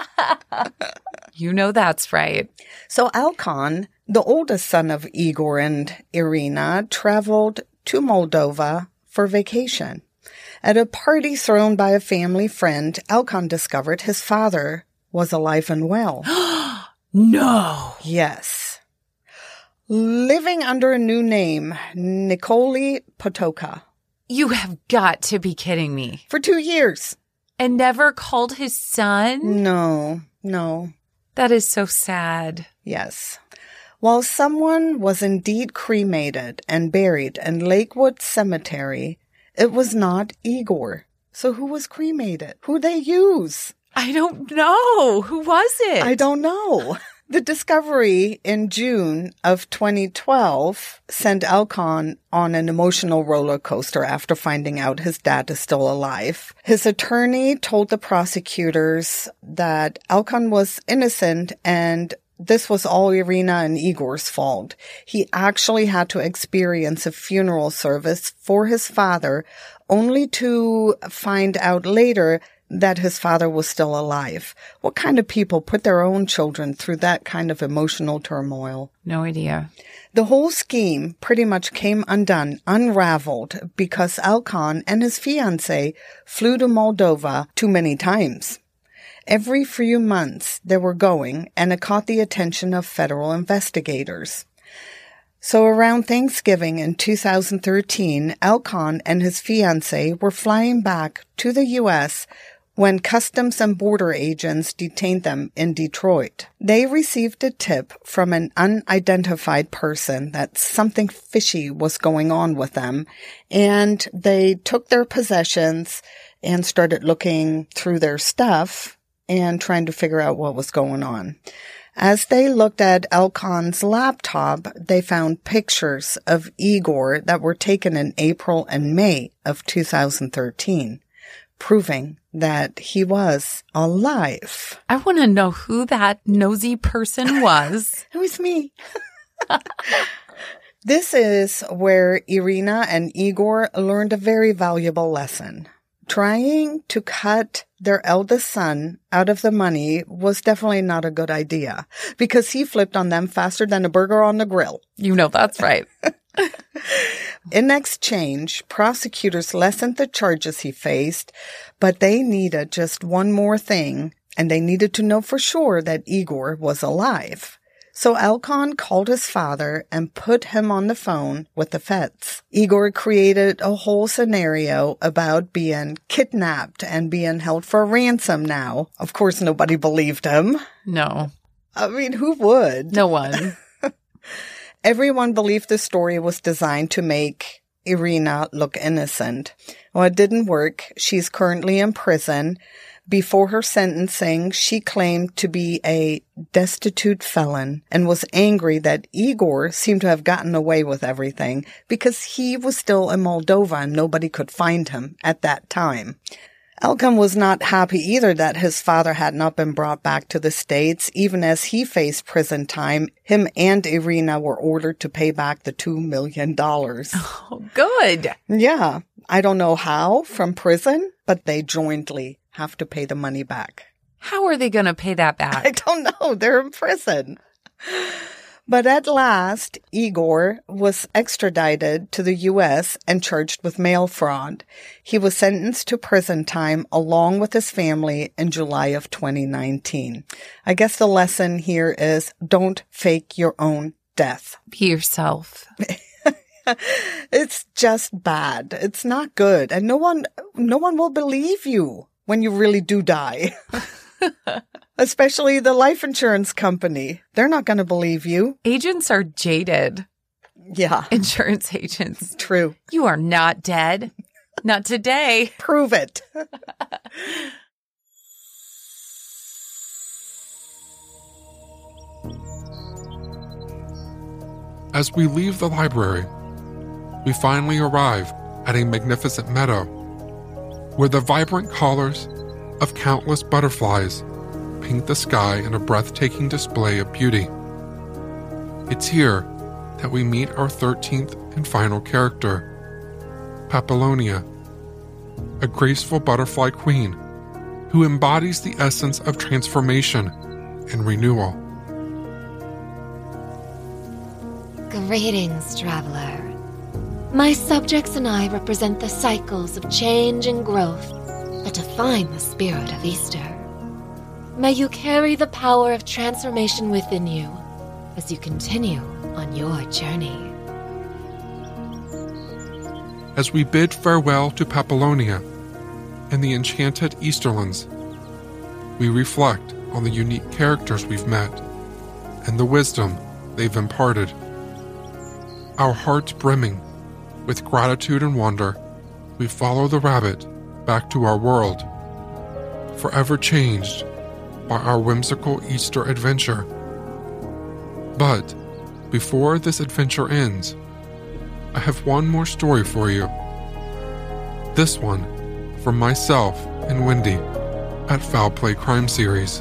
You know that's right. So Alcon, the oldest son of Igor and Irina, traveled to Moldova for vacation. At a party thrown by a family friend, Alcon discovered his father was alive and well. No. Yes. Living under a new name, Nikoli Potoka. You have got to be kidding me. For two years. And never called his son? No, no. That is so sad. Yes. While someone was indeed cremated and buried in Lakewood Cemetery, it was not Igor. So who was cremated? Who'd they use? I don't know. Who was it? I don't know. The discovery in June of twenty twelve sent Alcon on an emotional roller coaster after finding out his dad is still alive. His attorney told the prosecutors that Alcon was innocent and this was all Irina and Igor's fault. He actually had to experience a funeral service for his father, only to find out later that his father was still alive. What kind of people put their own children through that kind of emotional turmoil? No idea. The whole scheme pretty much came undone, unraveled, because Alcon and his fiancée flew to Moldova too many times. Every few months they were going, and it caught the attention of federal investigators. So around Thanksgiving in two thousand thirteen, Alcon and his fiancée were flying back to the U S when Customs and Border agents detained them in Detroit. They received a tip from an unidentified person that something fishy was going on with them, and they took their possessions and started looking through their stuff and trying to figure out what was going on. As they looked at Alcon's laptop, they found pictures of Igor that were taken in April and May of two thousand thirteen, proving that he was alive. I want to know who that nosy person was. It was me. This is where Irina and Igor learned a very valuable lesson. Trying to cut their eldest son out of the money was definitely not a good idea, because he flipped on them faster than a burger on the grill. You know that's right. In exchange, prosecutors lessened the charges he faced, but they needed just one more thing, and they needed to know for sure that Igor was alive. So Alcon called his father and put him on the phone with the feds. Igor created a whole scenario about being kidnapped and being held for ransom now. Of course, nobody believed him. No. I mean, who would? No one. Everyone believed the story was designed to make Irina look innocent. Well, it didn't work. She's currently in prison. Before her sentencing, she claimed to be a destitute felon and was angry that Igor seemed to have gotten away with everything because he was still in Moldova and nobody could find him at that time. Elcom was not happy either that his father had not been brought back to the States. Even as he faced prison time, him and Irina were ordered to pay back the two million dollars. Oh, good. Yeah. I don't know how from prison, but they jointly have to pay the money back. How are they going to pay that back? I don't know. They're in prison. But at last, Igor was extradited to the U S and charged with mail fraud. He was sentenced to prison time along with his family in July of twenty nineteen. I guess the lesson here is don't fake your own death. Be yourself. It's just bad. It's not good. And no one, no one will believe you when you really do die. Especially the life insurance company. They're not going to believe you. Agents are jaded. Yeah. Insurance agents. True. You are not dead. Not today. Prove it. As we leave the library, we finally arrive at a magnificent meadow where the vibrant colors of countless butterflies paint the sky in a breathtaking display of beauty. It's here that we meet our thirteenth and final character, Papillonia, a graceful butterfly queen who embodies the essence of transformation and renewal. Greetings, traveler. My subjects and I represent the cycles of change and growth that define the spirit of Easter. May you carry the power of transformation within you as you continue on your journey. As we bid farewell to Papillonia and the enchanted Easterlands, we reflect on the unique characters we've met and the wisdom they've imparted. Our hearts brimming with gratitude and wonder, we follow the rabbit back to our world, forever changed by our whimsical Easter adventure. But before this adventure ends, I have one more story for you. This one from myself and Wendy at Foul Play Crime Series.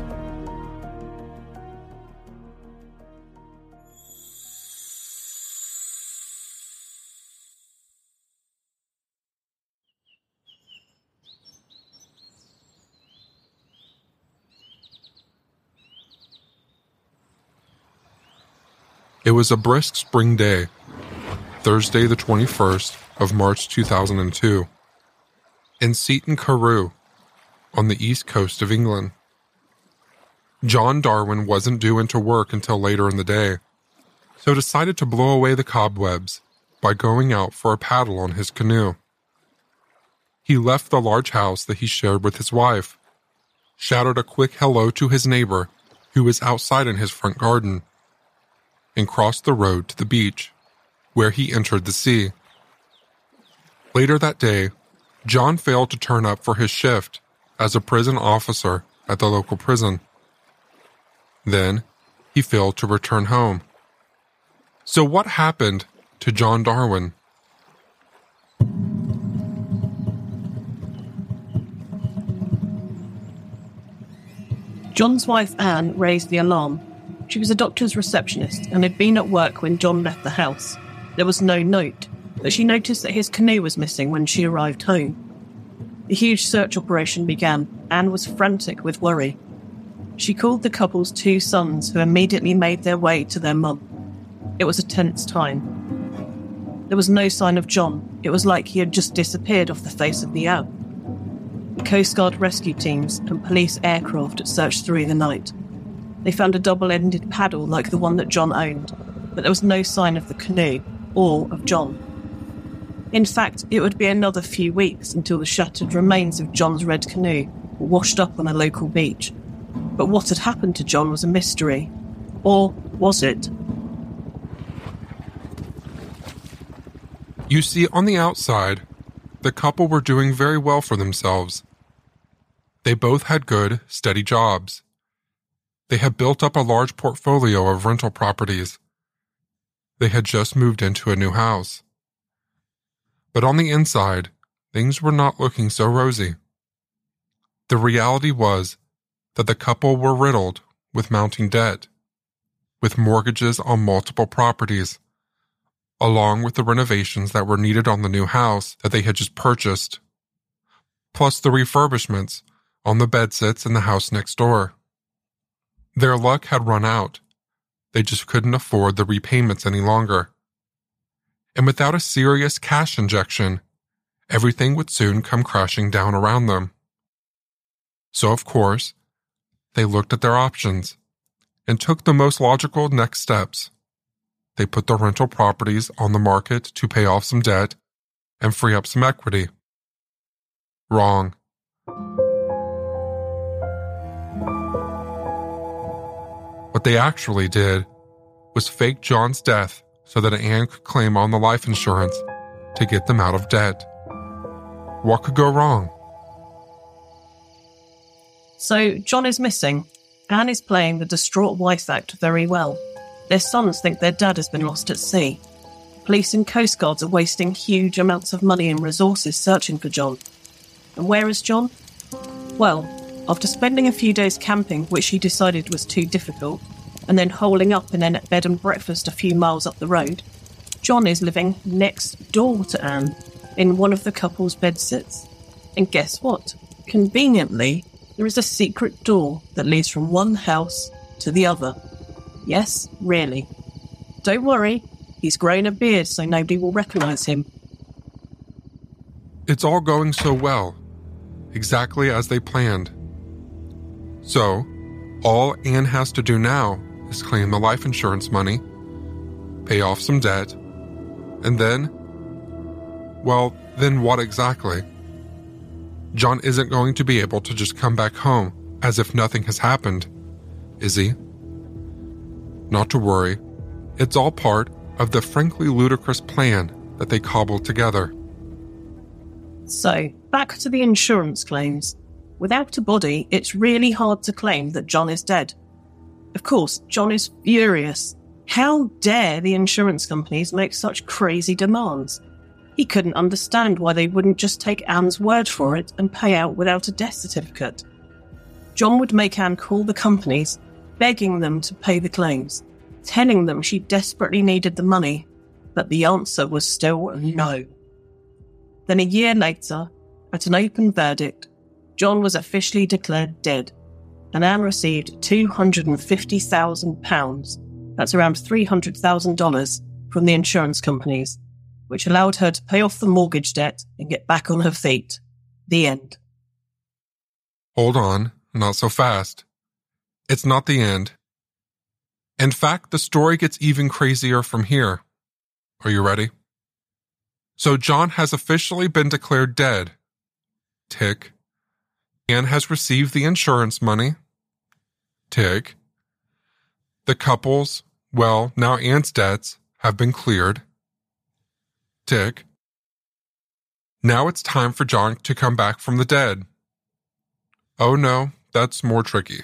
It was a brisk spring day, Thursday the twenty-first of March two thousand two, in Seaton Carew, on the east coast of England. John Darwin wasn't due into work until later in the day, so decided to blow away the cobwebs by going out for a paddle on his canoe. He left the large house that he shared with his wife, shouted a quick hello to his neighbor, who was outside in his front garden, and crossed the road to the beach, where he entered the sea. Later that day, John failed to turn up for his shift as a prison officer at the local prison. Then, he failed to return home. So what happened to John Darwin? John's wife Anne raised the alarm. She was a doctor's receptionist and had been at work when John left the house. There was no note, but she noticed that his canoe was missing when she arrived home. The huge search operation began. Anne was frantic with worry. She called the couple's two sons, who immediately made their way to their mum. It was a tense time. There was no sign of John. It was like he had just disappeared off the face of the earth. Coast Guard rescue teams and police aircraft searched through the night. They found a double-ended paddle like the one that John owned, but there was no sign of the canoe or of John. In fact, it would be another few weeks until the shattered remains of John's red canoe were washed up on a local beach. But what had happened to John was a mystery. Or was it? You see, on the outside, the couple were doing very well for themselves. They both had good, steady jobs. They had built up a large portfolio of rental properties. They had just moved into a new house. But on the inside, things were not looking so rosy. The reality was that the couple were riddled with mounting debt, with mortgages on multiple properties, along with the renovations that were needed on the new house that they had just purchased, plus the refurbishments on the bedsits in the house next door. Their luck had run out. They just couldn't afford the repayments any longer. And without a serious cash injection, everything would soon come crashing down around them. So, of course, they looked at their options and took the most logical next steps. They put the rental properties on the market to pay off some debt and free up some equity. Wrong. What they actually did was fake John's death so that Anne could claim on the life insurance to get them out of debt. What could go wrong? So, John is missing. Anne is playing the distraught wife act very well. Their sons think their dad has been lost at sea. Police and Coast Guards are wasting huge amounts of money and resources searching for John. And where is John? Well, after spending a few days camping, which he decided was too difficult, and then holing up in a bed and breakfast a few miles up the road, John is living next door to Anne, in one of the couple's bedsits. And guess what? Conveniently, there is a secret door that leads from one house to the other. Yes, really. Don't worry, he's grown a beard so nobody will recognise him. It's all going so well, exactly as they planned. So, all Anne has to do now is claim the life insurance money, pay off some debt, and then, well, then what exactly? John isn't going to be able to just come back home as if nothing has happened, is he? Not to worry, it's all part of the frankly ludicrous plan that they cobbled together. So, back to the insurance claims. Without a body, it's really hard to claim that John is dead. Of course, John is furious. How dare the insurance companies make such crazy demands? He couldn't understand why they wouldn't just take Anne's word for it and pay out without a death certificate. John would make Anne call the companies, begging them to pay the claims, telling them she desperately needed the money, but the answer was still no. Then a year later, at an open verdict, John was officially declared dead, and Anne received two hundred fifty thousand pounds, that's around three hundred thousand dollars, from the insurance companies, which allowed her to pay off the mortgage debt and get back on her feet. The end. Hold on, not so fast. It's not the end. In fact, the story gets even crazier from here. Are you ready? So John has officially been declared dead. Tick. Anne has received the insurance money. Tick. The couple's, well, now Anne's debts have been cleared. Tick. Now it's time for John to come back from the dead. Oh no, that's more tricky.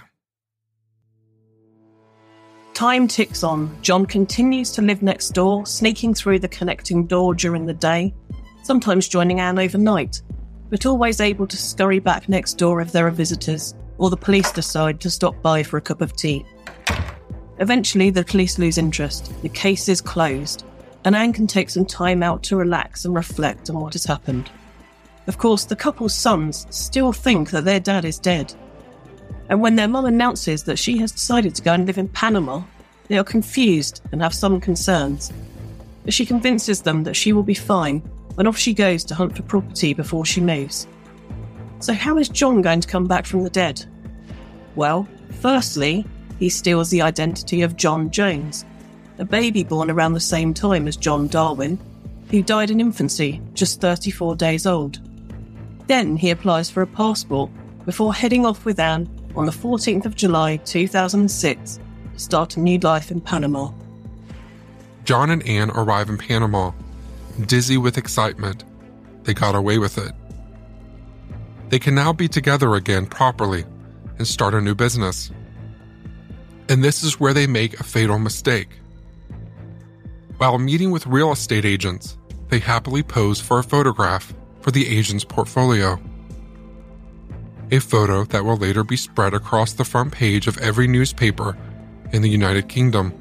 Time ticks on. John continues to live next door, sneaking through the connecting door during the day, sometimes joining Anne overnight, but always able to scurry back next door if there are visitors, or the police decide to stop by for a cup of tea. Eventually, the police lose interest, the case is closed, and Anne can take some time out to relax and reflect on what has happened. Of course, the couple's sons still think that their dad is dead. And when their mum announces that she has decided to go and live in Panama, they are confused and have some concerns. But she convinces them that she will be fine, and off she goes to hunt for property before she moves. So how is John going to come back from the dead? Well, firstly, he steals the identity of John Jones, a baby born around the same time as John Darwin, who died in infancy, just thirty-four days old. Then he applies for a passport before heading off with Anne on the fourteenth of July two thousand six to start a new life in Panama. John and Anne arrive in Panama, dizzy with excitement. They got away with it. They can now be together again properly and start a new business. And this is where they make a fatal mistake. While meeting with real estate agents, they happily pose for a photograph for the agent's portfolio. a photo that will later be spread across the front page of every newspaper in the United Kingdom.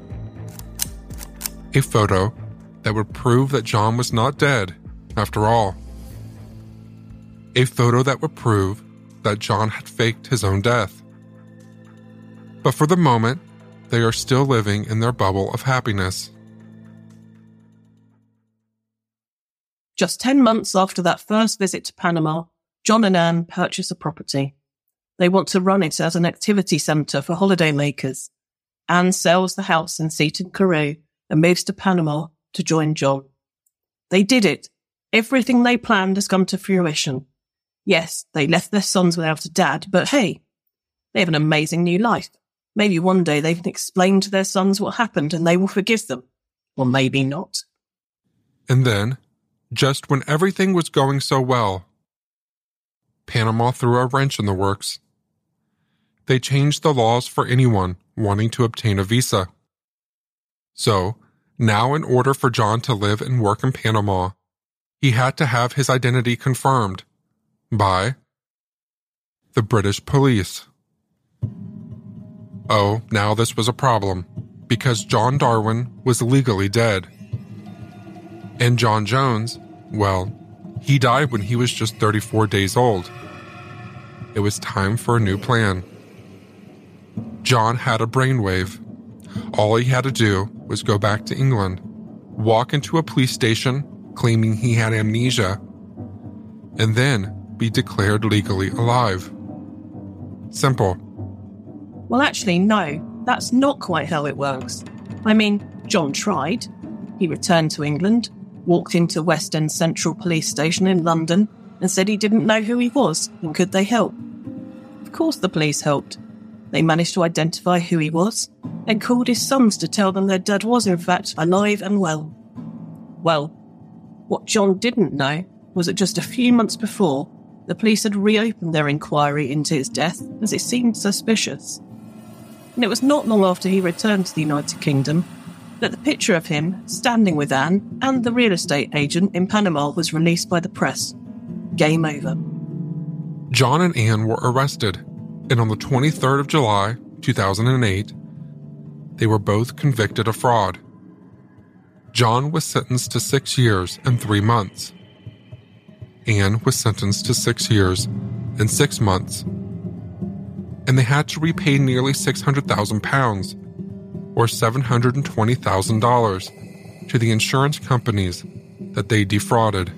A photo that would prove that John was not dead, after all. A photo that would prove that John had faked his own death. But for the moment, they are still living in their bubble of happiness. Just ten months after that first visit to Panama, John and Anne purchase a property. They want to run it as an activity centre for holidaymakers. Anne sells the house in Seaton, Carew, and moves to Panama to join John. They did it. Everything they planned has come to fruition. Yes, they left their sons without a dad, but hey, they have an amazing new life. Maybe one day they can explain to their sons what happened and they will forgive them. Or maybe not. And then, just when everything was going so well, Panama threw a wrench in the works. They changed the laws for anyone wanting to obtain a visa. So, now in order for John to live and work in Panama, he had to have his identity confirmed by the British police. Oh, now this was a problem, because John Darwin was legally dead. And John Jones, well, he died when he was just thirty-four days old. It was time for a new plan. John had a brainwave. All he had to do was go back to England, walk into a police station claiming he had amnesia, and then be declared legally alive. Simple. Well, actually, no, that's not quite how it works. I mean, John tried. He returned to England, walked into West End Central Police Station in London, and said he didn't know who he was and could they help. Of course the police helped. They managed to identify who he was and called his sons to tell them their dad was in fact alive and well. Well, what John didn't know was that just a few months before, the police had reopened their inquiry into his death as it seemed suspicious. And it was not long after he returned to the United Kingdom that the picture of him standing with Anne and the real estate agent in Panama was released by the press. Game over. John and Anne were arrested, and on the twenty-third of July, two thousand eight, they were both convicted of fraud. John was sentenced to six years and three months. Anne was sentenced to six years and six months. And they had to repay nearly six hundred thousand pounds, or seven hundred twenty thousand dollars, to the insurance companies that they defrauded.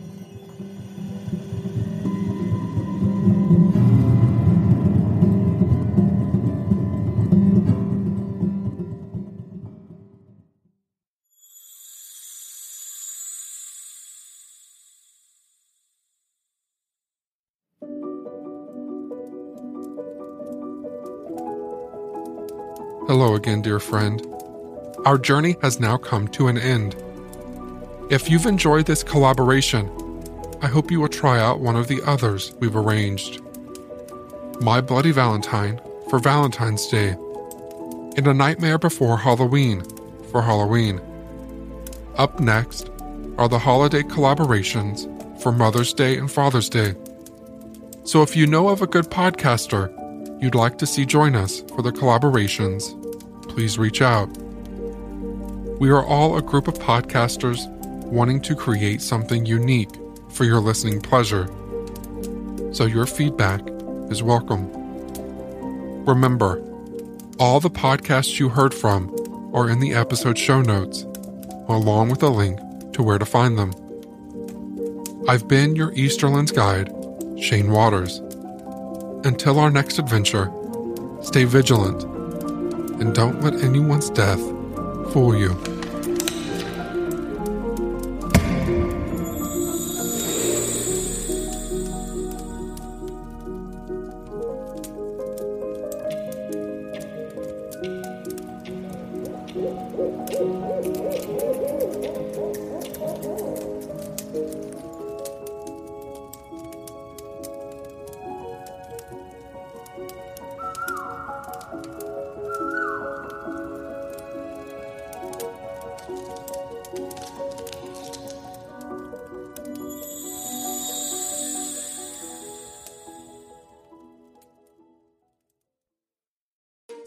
Hello again, dear friend. Our journey has now come to an end. If you've enjoyed this collaboration, I hope you will try out one of the others we've arranged. My Bloody Valentine for Valentine's Day, and A Nightmare Before Halloween for Halloween. Up next are the holiday collaborations for Mother's Day and Father's Day. So if you know of a good podcaster you'd like to see join us for the collaborations, please reach out. We are all a group of podcasters wanting to create something unique for your listening pleasure, so your feedback is welcome. Remember, all the podcasts you heard from are in the episode show notes, along with a link to where to find them. I've been your Easterlands guide, Shane Waters. Until our next adventure, stay vigilant and don't let anyone's death fool you.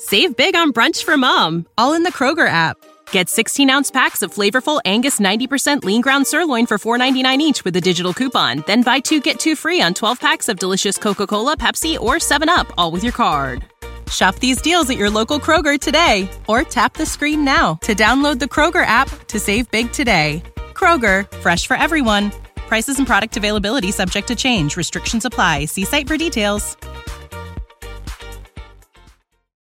Save big on brunch for mom, all in the Kroger app. Get sixteen-ounce packs of flavorful Angus ninety percent lean ground sirloin for four ninety-nine each with a digital coupon. Then buy two, get two free on twelve packs of delicious Coca-Cola, Pepsi, or seven up, all with your card. Shop these deals at your local Kroger today, or tap the screen now to download the Kroger app to save big today. Kroger, fresh for everyone. Prices and product availability subject to change. Restrictions apply. See site for details.